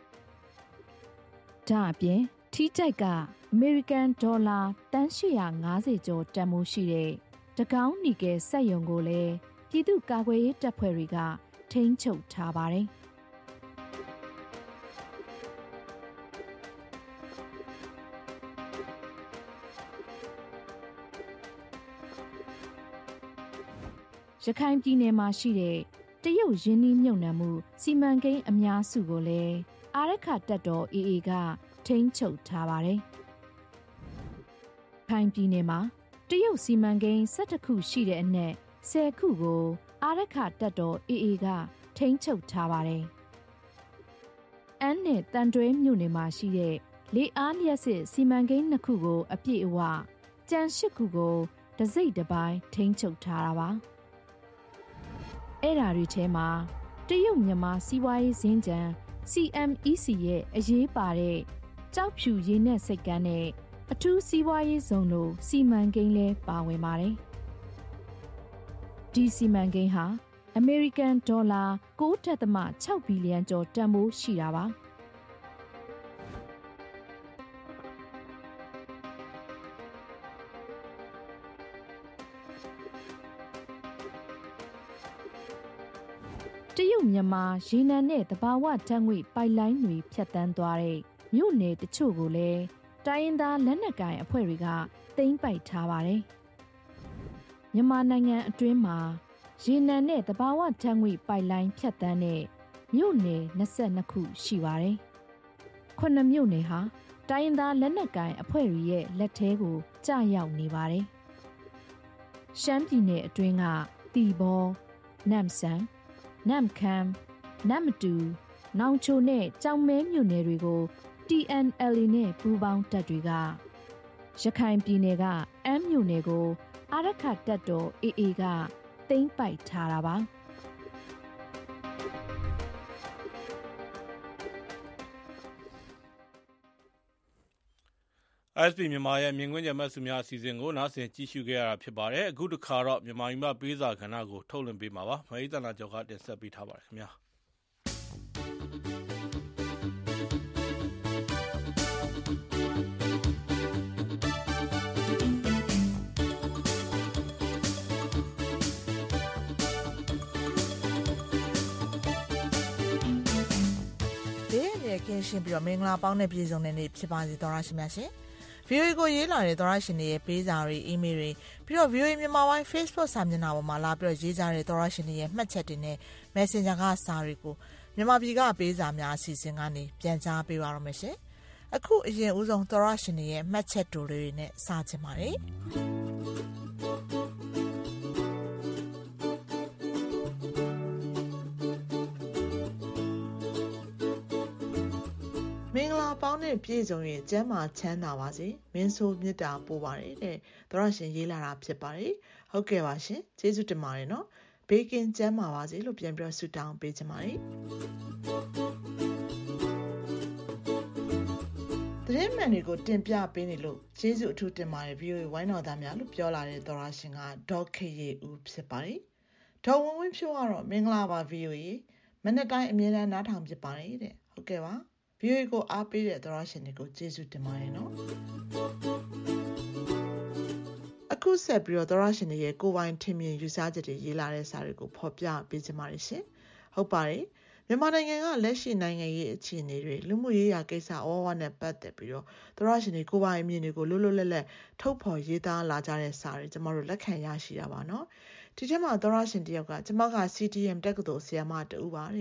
။ဒါအပြင်ထီးကျိုက်ကအမေရိကန်ဒေါ်လာတန်ရှစ်ရာငါးဆယ်ကျော်တန်ဖိုးရှိတဲ့တကောင်းနီကယ်စက်ရုံကိုလည်းပြည်သူ့ကာကွယ်ရေးတပ်ဖွဲ့တွေကထိန်းချုပ်ထားပါတယ်။ရခိုင်ပြည်နယ်မှာရှိတဲ့တရုတ်ရင်းနှီးမြှုပ်နှံမှုစီမံကိန်းအများစုကိုလည်းအာရက္ခတပ်တော် အေးအေး ကထိန်းချုပ်ထားပါတယ်။ခိုင်ပြည်နယ်မှာတရုတ်စီမံကိန်းဆယ့်တစ်ခုရှိတဲ့အနက်ဆယ်ခုကိုအာရက္ခတပ်တော် အေးအေး ကထိန်းချုပ်ထားပါတယ်။အန်းနဲ့တန်တွဲမြို့နယ်မှာရှိတဲ့လေအားလျှက်စစ်စီမံကိန်းနှစ်ခုကိုအပြည့်အဝကြံရှစ်ခုကိုတစိမ့်တစ်ပိုင်းထိန်းချုပ်ထားတာပါ။အဲ့ဓာတွေထဲမှာတရုတ်မြန်မာစီးပွားရေးစင်ကြံ စီ အမ် အီ စီ ရဲ့အရေးပါတဲ့ကြောက်ဖြူရေနက်စိတ်ကမ်းနဲ့အထူးစီးပွားရေးဇုံတို့စီမံကိန်းလဲပါဝင်ပါတယ်။ဒီစီမံကိန်းဟာအမေရိကန်ဒေါ်လာကိုးဒသမခြောက်ဘီလီယံကျော်တန်ဖိုးရှိတာပါ။တရုတ်မြန်မာရေနံနဲ့သဘာဝဓာတ်ငွေ့ပိုက်လိုင်းတွေဖြတ်တန်းသွားတဲ့မြို့နယ်တချို့ကိုလည်းတိုင်းရင်းသားလက်နက်ကိုင်အဖွဲ့တွေကသိမ်းပိုက်ထားပါတယ်။မြန်မာနိုင်ငံအတွင်းမှာရေနံနဲ့သဘာဝဓာတ်ငွေ့ပိုက်လိုင်းဖြတ်တန်းတဲ့မြို့နယ်နှစ်ဆယ့်နှစ်ခုရှိပါတယ်။ခုနှစ်မြို့နယ်ဟာတိုင်းရင်းသားလက်နက်ကိုင်အဖွဲ့တွေရဲ့လက်ထဲကိုကျရောက်နေပါတယ်။ရှမ်းပြည်နယ်အတွင်းကတီဘော၊နမ်ဆန်နမ်ခမ်းနမ်မတူနောင်ချိုနဲ့ကြောင်မဲမြို့နယ်တွေကို တီ အန် အယ် အေ နဲ့ပူးပေါင်းတပ်တွေကရခိုင်ပြည်နယ်ကအမ်းမြို့နယ်ကိုအာရက္ခတပ်တော် အေးအေး ကသိမ်းပိုက်ထားတာပါไอ เอส พี မြန်မာရဲ့မြင်ကွင်းကြံမဲ့စုများအစီအစဉ်ကိုနားဆင်ကြည့်ရှုခဲ့ရတာဖြစ်ပါတယ်အခုတစ်ခါတော့မြန်မာပြည်မှာပေးစာကဏ္ဍကိုထုတ်လွှင့်ပေးမှာပါမဟိတနာကျော်ကတင်ဆက်ပေးထားပါတယ်ခင်ဗျာကင်းရှင်းပြီးတော့မင်္ဂလာပေါင်းနဲ့ပြည်စုံတဲ့နေ့ဖြစ်ပါစေသောရရှိမြတ်ရှင် ဗီအိုအေ ကိုရေးလာတဲ့သောရရှင်တွေရဲ့ပေးစာတွေအီးမေးလ်တွေပြီးတော့ ဗီအိုအေ မြန်မာပိုင်း Facebook စာမျက်နှာပေါ်မှာလာပြီးတော့ရေးကြတဲ့သောရရှင်တွေရဲ့မှတ်ချက်တွေနဲ့ Messenger ကစာတွေကိုမြန်မာပြည်ကပေးစာများအစီအစဉ်ကနေပြန်ကြားပေးပါရမရှင်အခုအရင်ဦးဆုံးသောရရှင်တွေရဲ့မှတ်ချက်တွေနဲ့စာချင်ပါတယ်မင်္ဂလာပေါင်းနဲ့ပြည့်စုံရင်ကျမ်းမာချမ်းသာပါစေမင်းဆိုးမြတ်တာပို့ပါတယ်တဲ့သောရရှင်ရေးလာတာဖြစ်ပါတယ်ဟုတ်ကဲ့ပါရှင်ကျေးဇူးတင်ပါတယ်နော်ဘေးကင်းကျမ်းမာပါစေလို့ပြန်ပြီးဆုတောင်းပေးချင်ပါတယ်သတင်းမှန်တွေကိုတင်ပြပေးနေလို့ကျေးဇူးအထူးတင်ပါတယ် ဗီအိုအေ ဝိုင်းတော်သားများလို့ပြောလာတဲ့သောရရှင်ကဒေါက်ခေရီဦးဖြစ်ပါတယ်ဒေါ်ဝင်းဝင်းဖြိုးကတော့မင်္ဂလာပါ ဗီအိုအေ မနေ့တိုင်းအမြဲတမ်းနားထောင်ဖြစ်ပါတယ်တဲ့ဟုတ်ကဲ့ပါဗီအိုအေ ကိုအားပေးတဲ့သောရရှင်တွေကိုကျေးဇူးတင်ပါတယ်နော်အခုဆက်ပြီးတော့သောရရှင်တွေရဲ့ကိုယ်ပိုင်ထင်မြင်ယူဆချက်တွေရေးလာတဲ့စာတွေကိုဖော်ပြပေးချင်ပါတယ်ရှင်ဟုတ်ပါတယ်မြန်မာနိုင်ငံကလက်ရှိနိုင်ငံရေးအခြေအနေတွေလူမှုရေးရာကိစ္စအဝဝနဲ့ပတ်သက်ပြီးတော့သောရရှင်တွေကိုယ်ပိုင်အမြင်တွေကိုလွတ်လွတ်လပ်လပ်ထုတ်ဖော်ရေးသားလာကြတဲ့စာတွေကျမတို့လက်ခံရရှိတာပါနော်ဒီထဲမှာသောရရှင်တယောက်ကကျမက စီ တီ အမ် တက္ကသိုလ်ဆရာမတူပါတဲ့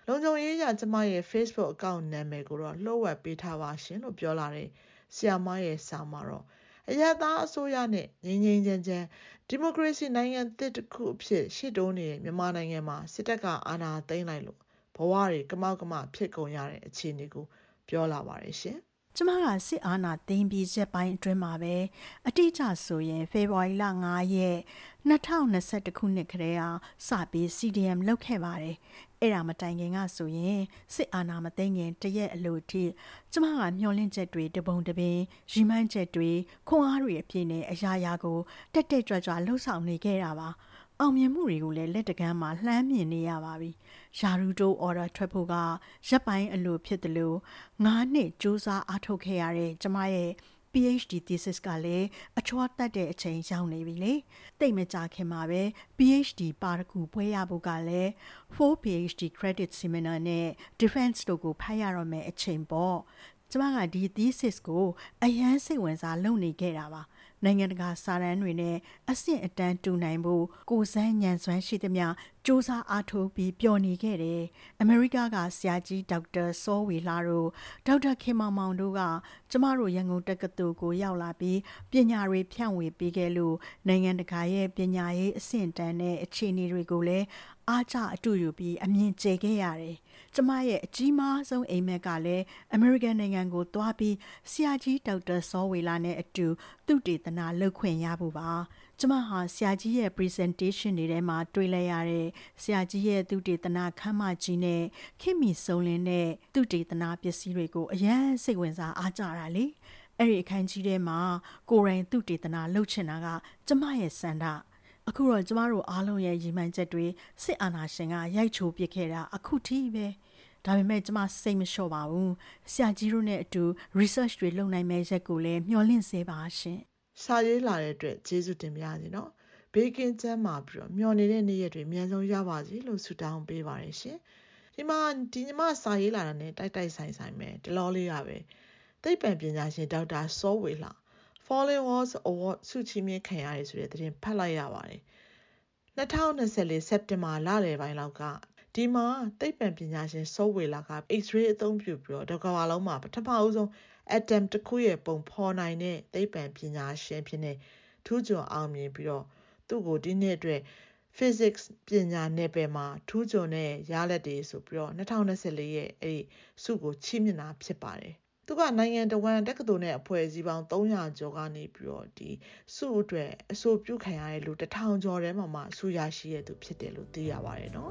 လုံခြုံရေးအရကျမရဲ့ Facebook အကောင့်နာမည်ကိုတော့လှုပ်ဝက်ပေးထားပါရှင်လို့ပြောလာတဲ့ဆရာမရဲ့စာမှာတော့အရပ်သားအစိုးရနဲ့ငြိမ်းငြိမ်းချမ်းချမ်းဒီမိုကရေစီနိုင်ငံသစ်တစ်ခုအဖြစ်ရှေ့တိုးနေတဲ့မြန်မာနိုင်ငံမှာစစ်တပ်ကအာဏာသိမ်းလိုက်လို့ဘဝတွေကမောက်ကမဖြစ်ကုန်ရတဲ့အခြေအနေကိုပြောလာပါတယ်ရှင်ကျမကစစ်အာဏာသိမ်းပြီးရက်ပိုင်းအတွင်းမှာပဲအတိအကျဆိုရင်ဖေဖော်ဝါရီလ၅ရက်၂၀၂၁ခုနှစ်ကတည်းကစပြီး စီ ဒီ အမ် လုပ်ခဲ့ပါတယ်။အဲ့ဒါမတိုင်ခင်ကဆိုရင်စစ်အာဏာမသိမ်းခင်တရက်အလိုထိကျမကမျှော်လင့်ချက်တွေတပုံတပင်ရီမှန်းချက်တွေခွန်အားတွေအပြည့်နဲ့အရာရာကိုတက်တက်ကြွကြွလှုပ်ဆောင်နေခဲ့တာပါ။အောင်မြင်မှုတွေကိုလည်းလက်တကမ်းမှာလှမ်းမြင်နေရပါပြီ။ယာရူတိုအော်ဒါထွက်ဖို့ကရပ်ပိုင်းအလိုဖြစ်တယ်လို့ငါးနှစ်စူးစမ်းအားထုတ်ခဲ့ရတဲ့ကျမရဲ့ PhD thesis ကလည်းအချောတက်တဲ့အချိန်ရောက်နေပြီလေ။တိတ်မကြခင်မှာပဲ PhD ပါရကူပွဲရဖို့ကလည်း four PhD credit seminar နဲ့ defense တို့ကိုဖတ်ရတော့မယ်အချိန်ပေါ့။ကျမကဒီ thesis ကိုအရန်စိတ်ဝင်စားလုပ်နေခဲ့တာပါ။နိုင်ငံတကာစာတမ်းတွေနဲ့အဆင့်အတန်းတူနိုင်ဖို့ကိုယ်စမ်းညံစွမ်းရှိသမျှစူးစမ်းအားထုတ်ပြီးပျော်နေခဲ့တယ်။အမေရိကကဆရာကြီးဒေါက်တာစောဝေလာတို့ဒေါက်တာခင်မောင်မောင်တို့ကကျမတို့ရန်ကုန်တက္ကသိုလ်ကိုရောက်လာပြီးပညာတွေဖြန့်ဝေပေးခဲ့လို့နိုင်ငံတကာရဲ့ပညာရေးအဆင့်တန်းနဲ့အခြေအနေတွေကိုလည်းအားကျအတူယူပြီးအမြင်ကျခဲ့ရတယ်။ကျမရဲ့အကြီးမားဆုံးအိမ်မက်ကလည်းအမေရိကန်နိုင်ငံကိုသွားပြီးဆရာကြီးဒေါက်တာစောဝေလာနဲ့အတူသူတေသနာလုပ်ခွင့်ရဖို့ပါ။ကျမဟာဆရာကြီးရဲ့ presentation တွေထဲမှာတွေ့လိုက်ရတဲ့ဆရာကြီးရဲ့သူတေသနာခမ်းမကြီးနဲ့ခင်မီစုံလင်းတဲ့သူတေသနာပစ္စည်းတွေကိုအရန်စိတ်ဝင်စားအားကြတာလေ။အဲ့ဒီအခန်းကြီးထဲမှာကိုယ်တိုင်သူတေသနာလုပ်ချင်တာကကျမရဲ့စန္ဒအခုတော့ကျမတို့အားလုံးရဲ့ရည်မှန်းချက်တွေစစ်အာဏာရှင်ကရိုက်ချိုးပစ်ခဲ့တာအခုထိပဲဒါပေမဲ့ကျမစိတ်မလျှော့ပါဘူးဆရာကြီးတို့နဲ့အတူ research တွေလုပ်နိုင်မယ့်ရက်ကိုလည်းမျှော်လင့်စေပါရှင်စာရေးလာတဲ့အတွက်ကျေးဇူးတင်ပါရစေနော်ဘေးကင်းကျန်းမာပြီးတော့မျှော်နေတဲ့နေ့ရက်တွေအများဆုံးရပါစေလို့ဆုတောင်းပေးပါတယ်ရှင်ဒီမှာဒီညမစာရေးလာတာနဲ့တိုက်တိုက်ဆိုင်ဆိုင်ပဲဒီလောလေးရပဲသိပ္ပံပညာရှင်ဒေါက်တာစောဝေလာFalling Walls Award ဆုချီးမြှင့်ခံရတယ်ဆိုတဲ့သတင်းဖတ်လိုက်ရပါတယ်၂၀၂၄စက်တင်ဘာလလယ်ပိုင်းလောက်ကဒီမှာသိပ္ပံပညာရှင်စောဝေလာက X-ray အသုံးပြုပြီးတော့ကမ္ဘာလုံးမှာပထမအဆုံး atom တစ်ခုရဲ့ပုံဖော်နိုင်တဲ့သိပ္ပံပညာရှင်ဖြစ်နေထူးချွန်အောင်မြင်ပြီးတော့သူ့ကိုဒီနှစ်အတွက် physics ပညာနယ်ပယ်မှာထူးချွန်တဲ့ရလဒ်တွေဆိုပြီးတော့၂၀၂၄ရဲ့အဲ့ဒီဆုကိုချီးမြှင့်တာဖြစ်ပါတယ်သူကနိုင်ငံတော်ဝန်တက္ကသိုလ်နဲ့အဖွဲ့အစည်းပေါင်းသုံးရာကျော်ကနေပြီးတော့ဒီစုအတွက်အဆိုပြုခံရတဲ့လူတစ်ထောင်ကျော်ထဲမှာမှဆုရရှိရသူဖြစ်တယ်လို့သိရပါတယ်နော်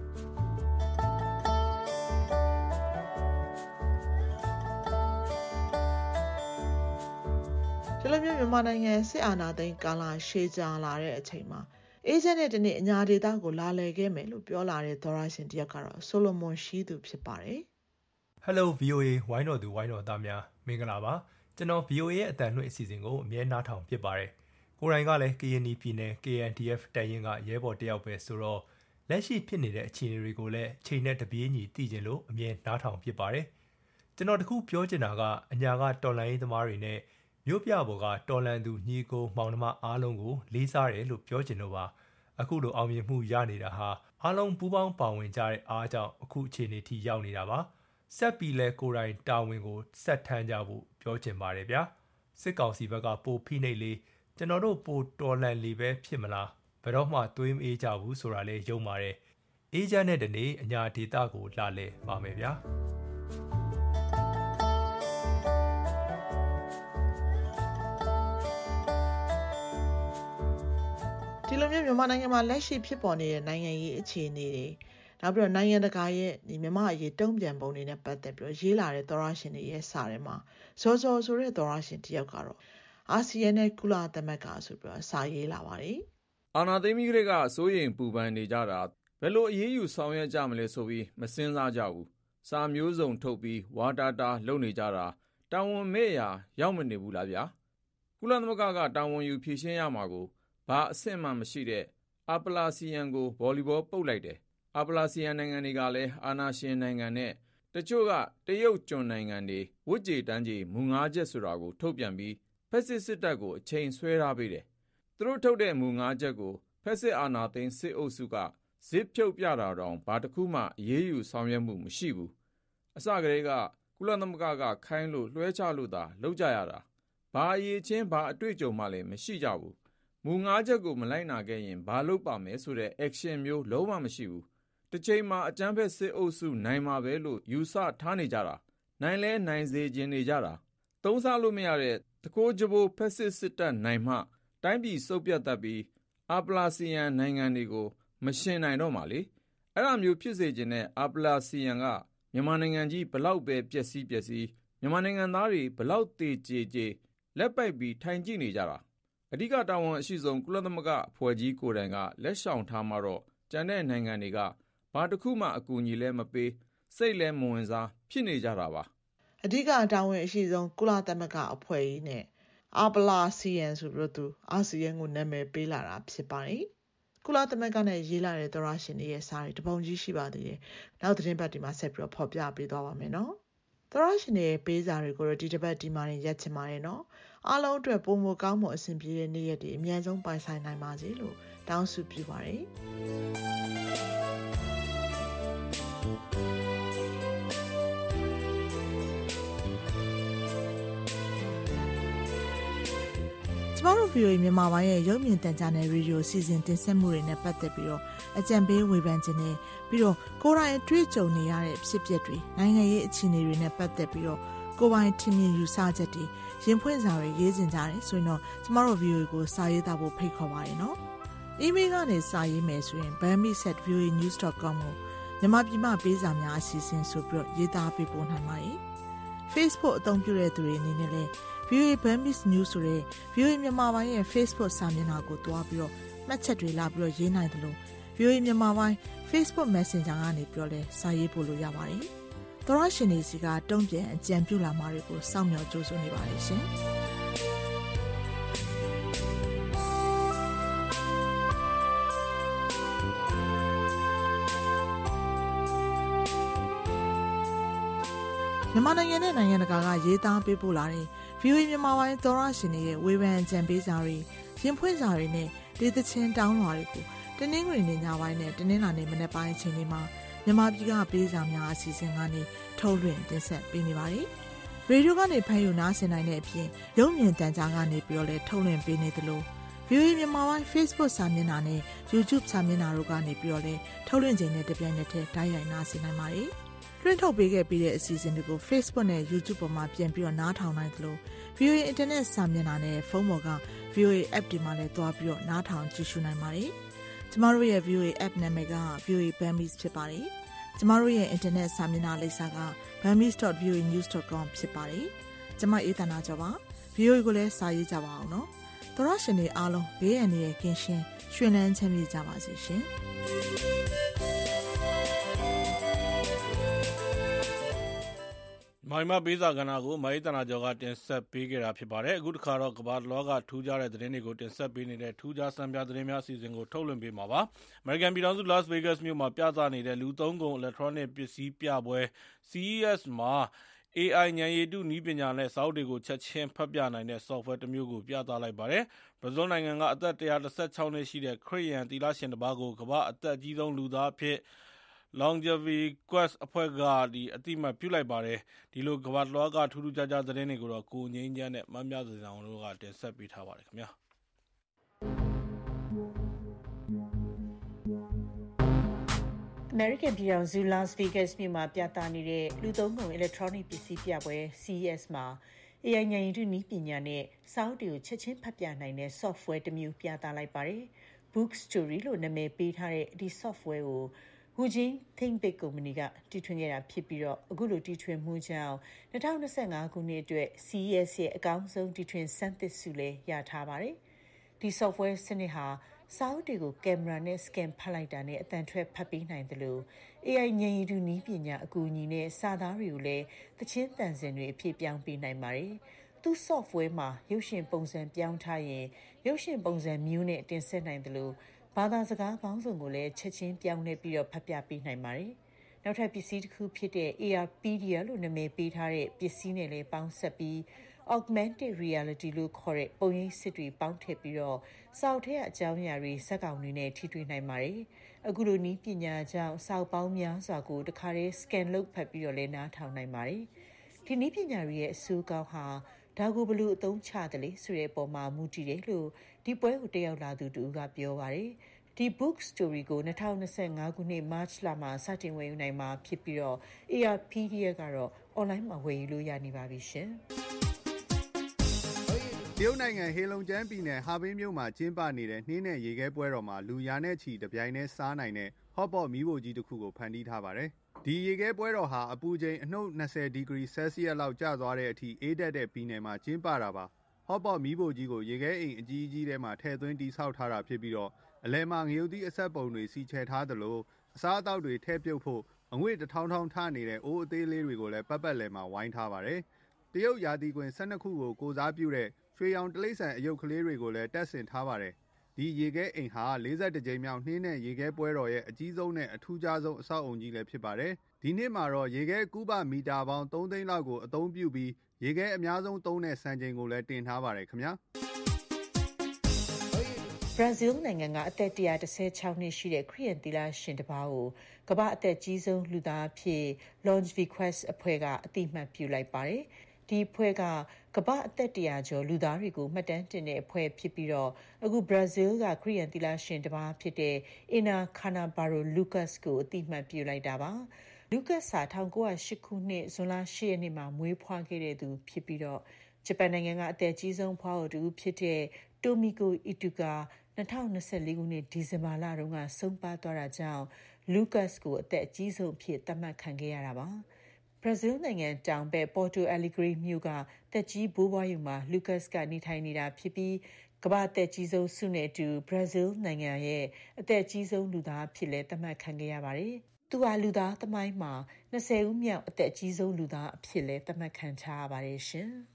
ဒီလိုမျိုးမြန်မာနိုင်ငံစစ်အာဏာသိမ်းကာလရှည်ကြာလာတဲ့အချိန်မှာအေဂျင့်နဲ့ဒီနေ့အညာဒေသကိုလာလည်ခဲ့မယ်လို့ပြောလာတဲ့သောရရှင်တယောက်ကတော့ဆိုလိုမွန်ရှိသူဖြစ်ပါတယ် Hello ဗွီအိုအေ ဝိုင်းတော်သူဝိုင်းတော်သားများမင်္ဂလာပါကျွန်တော် ဗွီအိုအေ ရဲ့အတန်လွှင့်အစီအစဉ်ကိုအမြဲနားထောင်ဖြစ်ပါတယ်ကိုယ်တိုင်ကလည်း ကေအန်ယူ ပြည်နယ် ကေအန်ဒီအက်ဖ် တပ်ရင်းကရဲဘော်တယောက်ပဲဆိုတော့လက်ရှိဖြစ်နေတဲ့အခြေအနေတွေကိုလည်းချိန်နဲ့တပြေးညီသိကျင်လို့အမြဲနားထောင်ဖြစ်ပါတယ်ကျွန်တော်တခုပြောချင်တာကအညာကတော်လန်ရေးသမားတွေနဲ့မြို့ပြပေါ်ကတော်လန်သူညီကိုမောင်နှမအားလုံးကိုလေးစားတယ်လို့ပြောချင်လို့ပါအခုလိုအောင်မြင်မှုရနေတာဟာအားလုံးပူးပေါင်းပါဝင်ကြတဲ့အားကြောင့်အခုအခြေအနေထိရောက်နေတာပါဆက်ပြီးလဲကိုယ်တိုင်တာဝန်ကိုဆက်ထမ်းကြဖို့ပြောချင်ပါတယ်ဗျာစစ်ကောင်စီဘက်ကပိုဖိနှိပ်လေကျွန်တော်တို့ပိုတော်လန်လေပဲဖြစ်မလားဘယ်တော့မှသွေးမအေးကြဘူးဆိုတာလဲယုံပါတယ်အေဂျင့်နဲ့တနေ့အညာဒေတာကိုလာလဲပါမယ်ဗျာဒီလိုမျိုးမြန်မာနိုင်ငံမှာလက်ရှိဖြစ်ပေါ်နေတဲ့နိုင်ငံရေးအခြေအနေတွေနောက်ပြီးတော့နိုင်ငံတကာရဲ့ဒီမြန်မာအရေးတုံ့ပြန်ပုံတွေနဲ့ပတ်သက်ပြီးတော့ရေးလာတဲ့သောရရှင်တွေရဲ့စာထဲမှာဇော်ဇော်ဆိုတဲ့သောရရှင်တယောက်ကတော့အာဆီယံနဲ့ကုလသမဂ္ဂဆိုပြီးတော့စာရေးလာပါတယ်။အာဏာသိမ်းပြီးကလေးကစိုးရိမ်ပူပန်နေကြတာဘယ်လိုအရေးယူဆောင်ရွက်ကြမလဲဆိုပြီးမစင်စားကြဘူး။စာမျိုးစုံထုတ်ပြီးဝါတာတာလုပ်နေကြတာတာဝန်မဲ့ရာရောက်မနေဘူးလားဗျာ။ကုလသမဂ္ဂကတာဝန်ယူဖြည့်ရှင်းရမှာကိုဘာအဆင့်မှမရှိတဲ့အာပလာစီယံကိုဗော်လီဘောပုတ်လိုက်တယ်။အာပလာစီယံနိုင်ငံတွေကလည်းအာနာရှင်နိုင်ငံနဲ့တချို့ကတရုတ်ကျွန်းနိုင်ငံတွေဝစ်ကြေတန်းကြီးမူငါးချက်ဆိုတာကိုထုတ်ပြန်ပြီးဖက်စစ်စစ်တပ်ကိုအချိန်ဆွဲထားပေးတယ်။သူတို့ထုတ်တဲ့မူငါးချက်ကိုဖက်စစ်အာဏာသိမ်းစစ်အုပ်စုကဇစ်ဖြုတ်ပြတာတောင်ဘာတစ်ခုမှအရေးယူဆောင်ရွက်မှုမရှိဘူးအစကတည်းကကုလသမဂ္ဂကခိုင်းလို့လွှဲချလို့သာလုပ်ကြရတာဘာအရေးချင်းဘာအတွေ့အကြုံမှလည်းမရှိကြဘူးမူငါးချက်ကိုမလိုက်နာခဲ့ရင်ဘာလုပ်ပါမယ်ဆိုတဲ့ action မျိုးလုံးဝမရှိဘူးတစ်ချိန်မှာအကြမ်းဖက်စစ်အုပ်စုနိုင်မှာပဲလို့ယူဆထားနေကြတာနိုင်လဲနိုင်စေခြင်းနေကြတာသုံးစားလို့မရတဲ့တကိုးကြဘိုးဖက်စစ်စစ်တပ်နိုင်မှတိုင်းပြည်စုပ်ပြတ်တတ်ပြီးအာပလာစီယန်နိုင်ငံတွေကိုမရှင်နိုင်တော့မှလေအဲ့လိုမျိုးဖြစ်စေခြင်းနဲ့အာပလာစီယန်ကမြန်မာနိုင်ငံကြီးဘလောက်ပဲပျက်စီးပျက်စီးမြန်မာနိုင်ငံသားတွေဘလောက်တေကြေကြေလက်ပိုက်ပြီးထိုင်ကြည့်နေကြတာအဓိကတာဝန်အရှိဆုံးကုလသမဂ္ဂအဖွဲ့ကြီးကိုယ်တိုင်ကလက်ရှောင်ထားမှတော့ကျန်တဲ့နိုင်ငံတွေကဘာတစ်ခုမှအကူအညီလဲမပေးစိတ်လဲမဝင်စားဖြစ်နေကြတာပါအဓိကတာဝန်အရှိဆုံးကုလသမဂ္ဂအဖွဲ့ကြီးနဲ့အာပလာစီယန်ဆိုပြီးတော့သူအာဆီယံကိုနာမည်ပေးလာတာဖြစ်ပါတယ်ကုလသမဂ္ဂနဲ့ရေးလာတဲ့သောရရှင်တွေရဲ့စာတွေတပုံကြီးရှိပါသေးတယ်နောက်သတင်းပတ်ဒီမှာဆက်ပြီးတော့ဖော်ပြပေးသွားပါမယ်နော်သောရရှင်တွေရဲ့ပေးစာတွေကိုတော့ဒီတစ်ပတ်ဒီမှာနေရက်ချင်ပါတယ်နော်အားလုံးအတွက်ပုံမကောင်းမွန်အဆင်ပြေတဲ့နေ့ရက်တွေအများဆုံးပိုင်ဆိုင်နိုင်ပါစေလို့တောင်းဆုပြုပါတယ်ကျမတို့ ဗီအိုအေ မြန်မာပိုင်းရဲ့ရုပ်မြင်သံကြားနယ်ရေဒီယိုစီစဉ်တင်ဆက်မှုတွေနဲ့ပတ်သက်ပြီးတော့အကြံပေးဝေဖန်ခြင်းနဲ့ပြီးတော့ကိုယ်တိုင်အတွေ့အကြုံနေရတဲ့ဖြစ်ပျက်တွေနိုင်ငံရေးအခြေအနေတွေနဲ့ပတ်သက်ပြီးတော့ကိုယ်ပိုင်ထင်မြင်ယူဆချက်တွေရင်ဖွင့်စာတွေရေးစင်ကြတယ်ဆိုရင်တော့ကျမတို့ ဗီအိုအေ ကိုစာရေးသားဖို့ဖိတ်ခေါ်ပါတယ်နော်။ email ကနေစာရေးမယ်ဆိုရင် burmese at v o a news dot com ကိုမြန်မာပြည်မှာပေးစာများအစီအစဉ်ဆိုပြီးတော့ရေးသားပေးပို့နိုင်ပါတယ်။ Facebook အသုံးပြုတဲ့သူတွေအနေနဲ့လည်းဗီအိုအေ Burmese News ဆိုတဲ့ ဗီအိုအေ မြန်မာပိုင်းရဲ့ Facebook စာမျက်နှာကိုတွားပြီးတော့မှတ်ချက်တွေလာပြီးတော့ရေးနိုင်တယ်လို့ ဗီအိုအေ မြန်မာပိုင်း Facebook Messenger ကနေပြီးတော့လည်းစာရေးပို့လို့ရပါတယ်။သောရရှင်တွေစီကတုံ့ပြန်အကြံပြုလာမှာတွေကိုစောင့်မျှော်ကြိုးစွနေပါတယ်ရှင်။မြန်မာနိုင်ငံနဲ့နိုင်ငံတကာကရေးသားပေးပို့လာတဲ့ ဗီအိုအေ မြန်မာပိုင်းသောရရှင်တွေရဲ့ဝေဖန်အကြံပေးစာတွေရင်ဖွင့်စာတွေနဲ့ဒေသချင်းတောင်းလွှာတွေကိုတနင်္ဂနွေနေ့ညပိုင်းနဲ့တနင်္လာနေ့မနက်ပိုင်းအချိန်တွေမှာမြန်မာပြည်ကပေးစာများအစီအစဉ်ကနေထုတ်လွှင့်တင်ဆက်ပေးနေပါတယ်။ရေဒီယိုကနေဖမ်းယူနားဆင်နိုင်တဲ့အပြင်ရုပ်မြင်သံကြားကနေပြီးတော့လည်းထုတ်လွှင့်ပေးနေသလို ဗီအိုအေ မြန်မာပိုင်း Facebook စာမျက်နှာနဲ့ YouTube စာမျက်နှာတို့ကနေပြီးတော့လည်းထုတ်လွှင့်ခြင်းနဲ့တပြိုင်နက်တည်းတိုက်ရိုက်နားဆင်နိုင်ပါတယ်။လွှင့်ထုတ်ပေးခဲ့ပြီးတဲ့အစီအစဉ်တွေကို Facebook နဲ့ YouTube ပေါ်မှာပြန်ပြီးတော့နားထောင်နိုင်သလို ဗီအိုအေ Internet စာမျက်နှာနဲ့ဖုန်းပေါ်က ဗီအိုအေ App တွေမှာလည်းတွားပြီးတော့နားထောင်ကြည့်ရှုနိုင်ပါတယ်။ကျမတို့ရဲ့ ဗီအိုအေ App နာမည်က ဗီအိုအေ Burmese ဖြစ်ပါတယ်။ကျမတို့ရဲ့ Internet စာမျက်နှာလိပ်စာက burmese dot v o a news dot com ဖြစ်ပါတယ်။ကျမအေးသနာကျော်ပါ။ ဗီအိုအေကိုလည်းစာရေးကြပါအောင်နော်။သောရရှင်တွေအားလုံးဘေးအန္တရာယ်ကင်းရှင်းရွှင်လန်းချမ်းမြေ့ကြပါစေရှင်။မိုင်းမပေးစာကဏ္ဍကိုမိုင်းတနာကျော်ကတင်ဆက်ပေးခဲ့တာဖြစ်ပါတယ်အခုတစ်ခါတော့ကမ္ဘာလောကထူးခြားတဲ့သတင်းတွေကိုတင်ဆက်ပေးနေတဲ့ထူးခြားစံပြသတင်းများအစီအစဉ်ကိုထုတ်လွှင့်ပေးမှာပါအမေရိကန်ပြည်ထောင်စု Las Vegas မြို့မှာပြသနေတဲ့လူသုံးကုန် electronic ပစ္စည်းပြပွဲ C E S မှာ A I ဉာဏ်ရည်တုနည်းပညာနဲ့စာအုပ်တွေကိုချက်ချင်းဖတ်ပြနိုင်တဲ့ software တစ်မျိုးကိုပြသလိုက်ပါတယ်ဘရာဇီးနိုင်ငံကအသက်one hundred thirty-sixနှစ်ရှိတဲ့ခရစ်ယာန်သီလရှင်တစ်ပါးကိုကမ္ဘာအသက်အကြီးဆုံးလူသားအဖြစ်Longevity Quest အဖွဲ့ကအတိအမှတ်ပြုလိုက်ပါတယ်ဒီလိုကမ္ဘာလောကထူးထူးခြားခြားသတင်းတွေကိုတော့ကိုငိမ့်ချမ်းနဲ့မမြစင်အောင်တို့ကတင်ဆက်ပေးထားပါတယ်ခင်ဗျာအမေရိကန်ပြည်ထောင်စု Las Vegas မြို့မှာပြသနေတဲ့လူသုံးကုန် electronic ပစ္စည်းပြပွဲ C E S မှာ A I ဉာဏ်ရည်တုနည်းပညာနဲ့စာအုပ်တွေကိုချက်ချင်းဖတ်ပြနိုင်တဲ့ software တစ်မျိုးပြသလိုက်ပါတယ်။ Book Story လို့နာမည်ပေးထားတဲ့ဒီ software ကိုဟူဂျင်း Think Big ကုမ္ပဏီကတီထွင်ခဲ့တာဖြစ်ပြီးတော့အခုလိုတီထွင်မှုကြောင့်twenty twenty-fiveခုနှစ်အတွက် C E S ရဲ့အကောင်းဆုံးတီထွင်စမ်းသစ်ဆုလည်းရထားပါတယ်။ဒီ software စနစ်ဟာစာအုပ်တွေကိုကင်မရာနဲ့ scan ဖတ်လိုက်တာနဲ့အသံထွက်ဖတ်ပေးနိုင်တယ်လို့ A I ဉာဏ်ရည်တုနည်းပညာအကူအညီနဲ့စာသားတွေကိုလည်းသချင်းသံစဉ်တွေအဖြစ်ပြောင်းပေးနိုင်ပါတယ်။သူ software မှာရုပ်ရှင်ပုံစံပြောင်းထားရင်ရုပ်ရှင်ပုံစံမျိုးနဲ့တင်ဆက်နိုင်တယ်လို့ဘာသာစကားပေါင်းစုံကိုလည်းချက်ချင်းပြောင်းလဲပြီးတော့ဖတ်ပြပေးနိုင်ပါတယ်။နောက်ထပ်ပစ္စည်းတစ်ခုဖြစ်တဲ့ A R Pedia လို့နာမည်ပေးထားတဲ့ပစ္စည်းနဲ့လည်းပေါင်းဆက်ပြီး augmented reality လို့ခေါ်တဲ့ပုံရိပ်စစ်တွေပေါင်းထည့်ပြီးတော့စောက်ထဲအကြောင်းအရာတွေစက်ကောင်တွေနဲ့ထိတွေ့နိုင်ပါတယ်။အခုလိုနည်းပညာကြောင့်စောက်ပေါင်းများစွာကိုတခါတည်း scan လုပ်ဖတ်ပြီးတော့လည်းနားထောင်နိုင်ပါတယ်။ဒီနည်းပညာတွေရဲ့အဆိုးကောင်းဟာဒါကိုဘလို့အသုံးချတယ်လေဆိုတဲ့အပေါ်မှာမူတည်တယ်လို့ဒီပွဲကိုတက်ရောက်လာသူတူကပြောပါတယ်။ဒီ book story ကိုtwenty twenty-fiveခုနှစ် March လမှာစတင်ဝယ်ယူနိုင်မှာဖြစ်ပြီးတော့ A R P D F ကတော့ online မှာဝယ်ယူလို့ရနေပါပြီရှင်။တရုတ်နိုင်ငံဟေလုံကျန်းပြည်နယ်ဟာဘင်းမြို့မှာကျင်းပနေတဲ့နှင်းနဲ့ရေခဲပွဲတော်မှာလူရာနဲ့ချီတပြိုင်တည်းစားနိုင်တဲ့ hot pot မီးဖိုကြီးတစ်ခုကိုဖန်တီးထားပါတယ်။ဒီရေခဲပွဲတော်ဟာအပူချိန်အနှုတ်twentyဒီဂရီဆဲလ်စီယပ်လောက်ကျသွားတဲ့အထိအေးတက်တဲ့ပြည်နယ်မှာကျင်းပတာပါ။ hot pot မီးဖိုကြီးကိုရေခဲအိမ်အကြီးအကြီးထဲမှာထည့်သွင်းတည်ဆောက်ထားတာဖြစ်ပြီးတော့အလဲမှာငရုတ်သီးအဆက်ပုံတွေစီချဲထားသလိုအစားအသောက်တွေထည့်ပြုတ်ဖို့အငွေ့တထောင်းထောင်းထနေတဲ့အိုးအသေးလေးတွေကိုလည်းပတ်ပတ်လည်မှာဝိုင်းထားပါတယ်။တရုတ်ရာသီကွင်းtwelveခုကိုကိုစားပြုတဲ့ရွှေရောင်တလိမ့်ဆန်အယုတ်ကလေးတွေကိုလည်းတက်ဆင်ထားပါတယ်။ဒီရေခဲအိမ်ဟာforty-oneကြိမ်မြောက်နှင်းနဲ့ရေခဲပွဲတော်ရဲ့အကြီးဆုံးနဲ့အထူးခြားဆုံးအဆောက်အုံကြီးလည်းဖြစ်ပါတယ်။ဒီနှစ်မှာတော့ရေခဲကူးပမီတာပေါင်းthreeသိန်းလောက်ကိုအသုံးပြုပြီးရေခဲအများဆုံးသုံးတဲ့စံချိန်ကိုလည်းတင်ထားပါတယ်ခင်ဗျာ။ဘရာဇီးနိုင်ငံကအသက်one hundred sixty-sixနှစ်ရှိတဲ့ခရစ်ယာန်သီလရှင်တစ်ပါးကိုကမ္ဘာအသက်ကြီးဆုံးလူသားအဖြစ် Longevquest အဖွဲ့ကအသိအမှတ်ပြုလိုက်ပါတယ်။ဒီအဖွဲ့ကကမ္ဘာအသက်one hundredကျော်လူသားတွေကိုမှတ်တမ်းတင်တဲ့အဖွဲ့ဖြစ်ပြီးတော့အခုဘရာဇီးကခရစ်ယာန်သီလရှင်တစ်ပါးဖြစ်တဲ့ Ina Canavaro Lucas ကိုအသိအမှတ်ပြုလိုက်တာပါ။ Lucas ဟာnineteen oh eightခုနှစ်ဇွန်လeightရက်နေ့မှာမွေးဖွားခဲ့တဲ့သူဖြစ်ပြီးတော့ဂျပန်နိုင်ငံကအသက်ကြီးဆုံးဖွားအိုတူဖြစ်တဲ့ Tomiko Ituka twenty twenty-fourခုနှစ်ဒီဇင်ဘာလတုန်းကဆုံးပါးသွားတာကြောင့် Lucas ကိုအသက်အကြီးဆုံးအဖြစ်သတ်မှတ်ခံခဲ့ရတာပါ။ဘရာဇီးနိုင်ငံတောင်ဘက် Porto Alegre မြို့ကသက်ကြီးဘိုးဘွားရုံမှာ Lucas ကနေထိုင်နေတာဖြစ်ပြီးကမ္ဘာအသက်ကြီးဆုံးဆုနဲ့အတူဘရာဇီးနိုင်ငံရဲ့အသက်ကြီးဆုံးလူသားဖြစ်လဲသတ်မှတ်ခံခဲ့ရပါတယ်။သူဟာလူသားသမိုင်းမှာtwentyဦးမြောက်အသက်ကြီးဆုံးလူသားအဖြစ်လဲသတ်မှတ်ခံထားရပါတယ်ရှင်။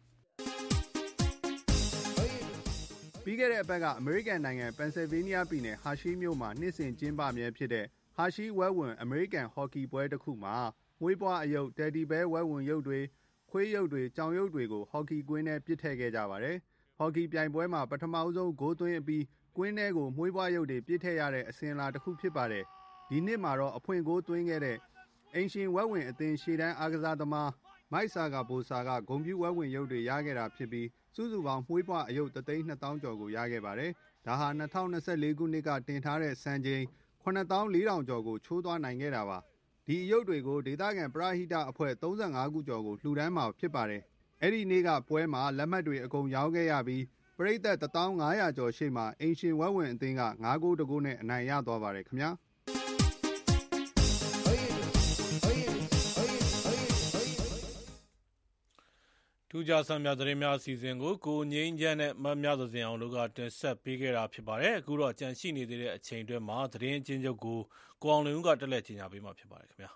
ပြီးခဲ့တဲ့အပတ်ကအမေရိကန်နိုင်ငံပန်ဆယ်ဗေးနီးယားပြည်နယ်ဟာရှီမြို့မှာနှစ်စဉ်ကျင်းပမြဲဖြစ်တဲ့ဟာရှီဝဲဝင်အမေရိကန်ဟော်ကီပွဲတစ်ခုမှာမွေးပွားအယုတ်တယ်ဒီဘဲဝဲဝင်ရုပ်တွေခွေးရုပ်တွေကြောင်ရုပ်တွေကိုဟော်ကီကွင်းထဲပစ်ထည့်ခဲ့ကြပါတယ်။ဟော်ကီပြိုင်ပွဲမှာပထမဆုံးဂိုးသွင်းအပြီးကွင်းထဲကိုမွေးပွားရုပ်တွေပစ်ထည့်ရတဲ့အစဉ်အလာတစ်ခုဖြစ်ပါတယ်။ဒီနှစ်မှာတော့အဖွင့်ဂိုးသွင်းခဲ့တဲ့အင်ရှင်ဝဲဝင်အသင်းရှေ့တန်းအားကစားသမားမိုက်ဆာကဘိုဆာကဂုံပြူဝဲဝင်ရုပ်တွေရခဲ့တာဖြစ်ပြီးစုစုပေါင်းမွေးပွားအယုတ်oneသိန်းtwoသောင်းကျော်ကိုရခဲ့ပါတယ်။ဒါဟာtwenty twenty-fourခုနှစ်ကတင်ထားတဲ့စံချိန်seven thousand four hundredကျော်ကိုချိုးသွားနိုင်ခဲ့တာပါ။ဒီအယုတ်တွေကိုဒေသခံပရဟိတအဖွဲ့thirty-fiveခုကျော်ကိုလှူဒန်းမှာဖြစ်ပါတယ်။အဲ့ဒီနေ့ကပွဲမှာလက်မှတ်တွေအကုန်ရောင်းခဲ့ရပြီးပရိသတ်one thousand five hundredကျော်ရှေ့မှာအင်ရှင်ဝဲဝင်အသင်းကfiveဂိုးoneဂိုးနဲ့အနိုင်ရသွားပါတယ်ခင်ဗျာ။ထူးခြားဆန်းများသတင်းများအစီအစဉ်ကိုကိုငိမ့်ချမ်းနဲ့မမြသဇင်အောင်တို့ကတင်ဆက်ပေးခဲ့တာဖြစ်ပါတယ်အခုတော့ကြန့်ရှိနေသေးတဲ့အချိန်အတွင်းမှာသတင်းချင်းချုပ်ကိုကိုအောင်လင်းဦးကတက်လက်ကြီးညာပေးမှာဖြစ်ပါတယ်ခင်ဗျာ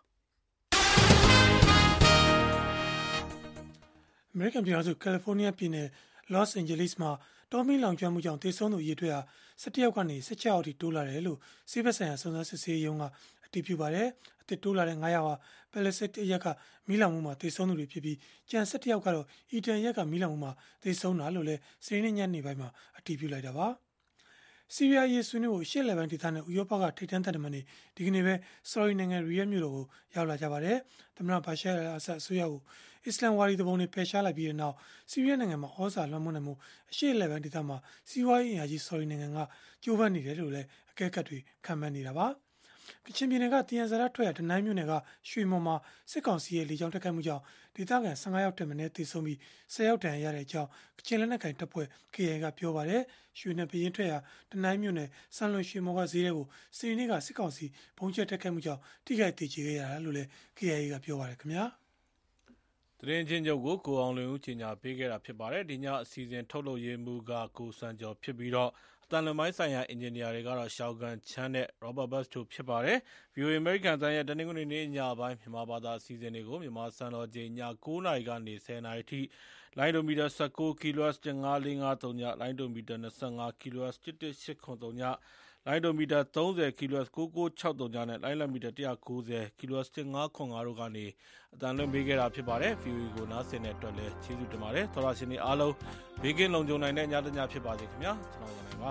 အမေရိကန်ပြည်ထောင်စုကယ်လီဖိုးနီးယားပြည်နယ်လော့စ်အိန်ဂျလိစ်မှာတောမီလောင်ကျွမ်းမှုကြောင့်သေဆုံးသူအရေအတွက်ဟာseventeenယောက်ကနေsixteenယောက်ထိတိုးလာတယ်လို့စစ်ဘက်ဆိုင်ရာစုံစမ်းစစ်ဆေးရေးရုံးကအတည်ပြုပါတယ်အသစ်တိုးလာတဲ့fiveယောက်ဟာပယ်လစ်စစ်အရက်ကမီးလောင်မှုမှာသေဆုံးသူတွေဖြစ်ပြီးကျန်seventeenယောက်ကတော့အီတန်ရက်ကမီးလောင်မှုမှာသေဆုံးတာလို့လည်းစနေနေ့ညနေပိုင်းမှာအတည်ပြုလိုက်တာပါဆီးရီးယားရေးဆွေးနွေးဖို့ရှေ့လယ်ပိုင်းဒေသနဲ့ဥရောပကထိပ်တန်းသံတမန်တွေဒီကနေ့ပဲဆော်ရီနိုင်ငံရီယက်မြို့တော်ကိုရောက်လာကြပါတယ်။သမ္မတဘာရှာအယ်အဆတ်အစိုးရကိုအစ္စလာမ်ဝါဒီတပုံတွေဖယ်ရှားလိုက်ပြီးတဲ့နောက်ဆီးရီးယားနိုင်ငံမှာဩဇာလွှမ်းမိုးနိုင်မှုအရှေ့လယ်ပိုင်းဒေသမှာစီးပွားရေးအင်အားကြီးဆော်ရီနိုင်ငံကကြိုးပမ်းနေတယ်လို့လည်းအကဲခတ်တွေခန့်မှန်းနေတာပါ။ကချင်ပြည်နယ်ကတယန်ဇာရထွက်ရတနိုင်းမြို့နယ်ကရွှေမော်မှာစစ်ကောင်စီရဲ့လေကြောင်းတိုက်ခိုက်မှုကြောင့်ဒေသခံfifteenယောက်တက်မင်းသေဆုံးပြီးtenယောက်တန်ရတဲ့အကြောင်းကချင်လက်နက်ကိုင်တပ်ဖွဲ့ K I A ကပြောပါတယ်။ရွှေနဲ့ပရင်ထွက်ရတနိုင်းမြို့နယ်စံလွန်ရွှေမော်ကဈေးတွေကိုစနေနေ့ကစစ်ကောင်စီဘုံကျဲတိုက်ခိုက်မှုကြောင့်ထိခိုက်ဒေချေခဲ့ရတာလို့လည်း K I A ကပြောပါတယ်ခင်ဗျာ။သတင်းချင်းချုပ်ကိုကိုအောင်လွင်ဦးကြီးညာပေးခဲ့တာဖြစ်ပါတယ်။ဒီညအစီအစဉ်ထုတ်လုပ်ရေးမှူးကကိုစံကျော်ဖြစ်ပြီးတော့အတန်လမိုင်းဆိုင်ရာအင်ဂျင်နီယာတွေကတော့ရှောက်ကန်ချမ်းနဲ့ Robert Bus တို့ဖြစ်ပါတယ်။ V O A American တန်ရဲ့တနင်္ဂနွေနေ့ညပိုင်းမြန်မာဘာသာအစီအစဉ်တွေကိုမြန်မာစံတော်ချိန်ညnineနာရီကနေtenနာရီထိလိုင်းဒိုမီတာnineteen ကီလိုဟတ်ဇ်one five four five ညလိုင်းဒိုမီတာtwenty-fiveကီလိုဟတ်ဇ်one one eight seven zero လိုင်းဒိုမီတာသုံးဆယ် kilohertz ကိုးကိုး၆သုံး နဲ့လိုင်းလံမီတာတစ်ရာကိုးဆယ် kilohertz တစ်ငါးခွန်ငါတို့ကနေအတန်လွှင့်ပေးခဲ့တာဖြစ်ပါတယ်။ ဗီအိုအေ ကိုနားဆင်တဲ့အတွက်လည်းကျေးဇူးတင်ပါတယ်။သောရရှင်တွေအားလုံးဘေးကင်းလုံခြုံနိုင်တဲ့ညတညဖြစ်ပါစေခင်ဗျာ။ကျွန်တော်ရနိုင်ပါ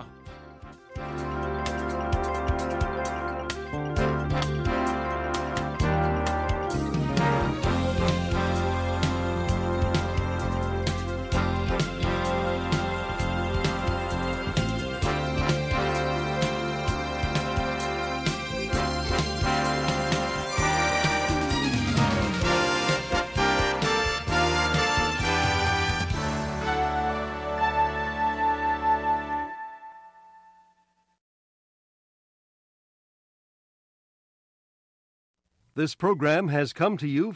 This program has come to you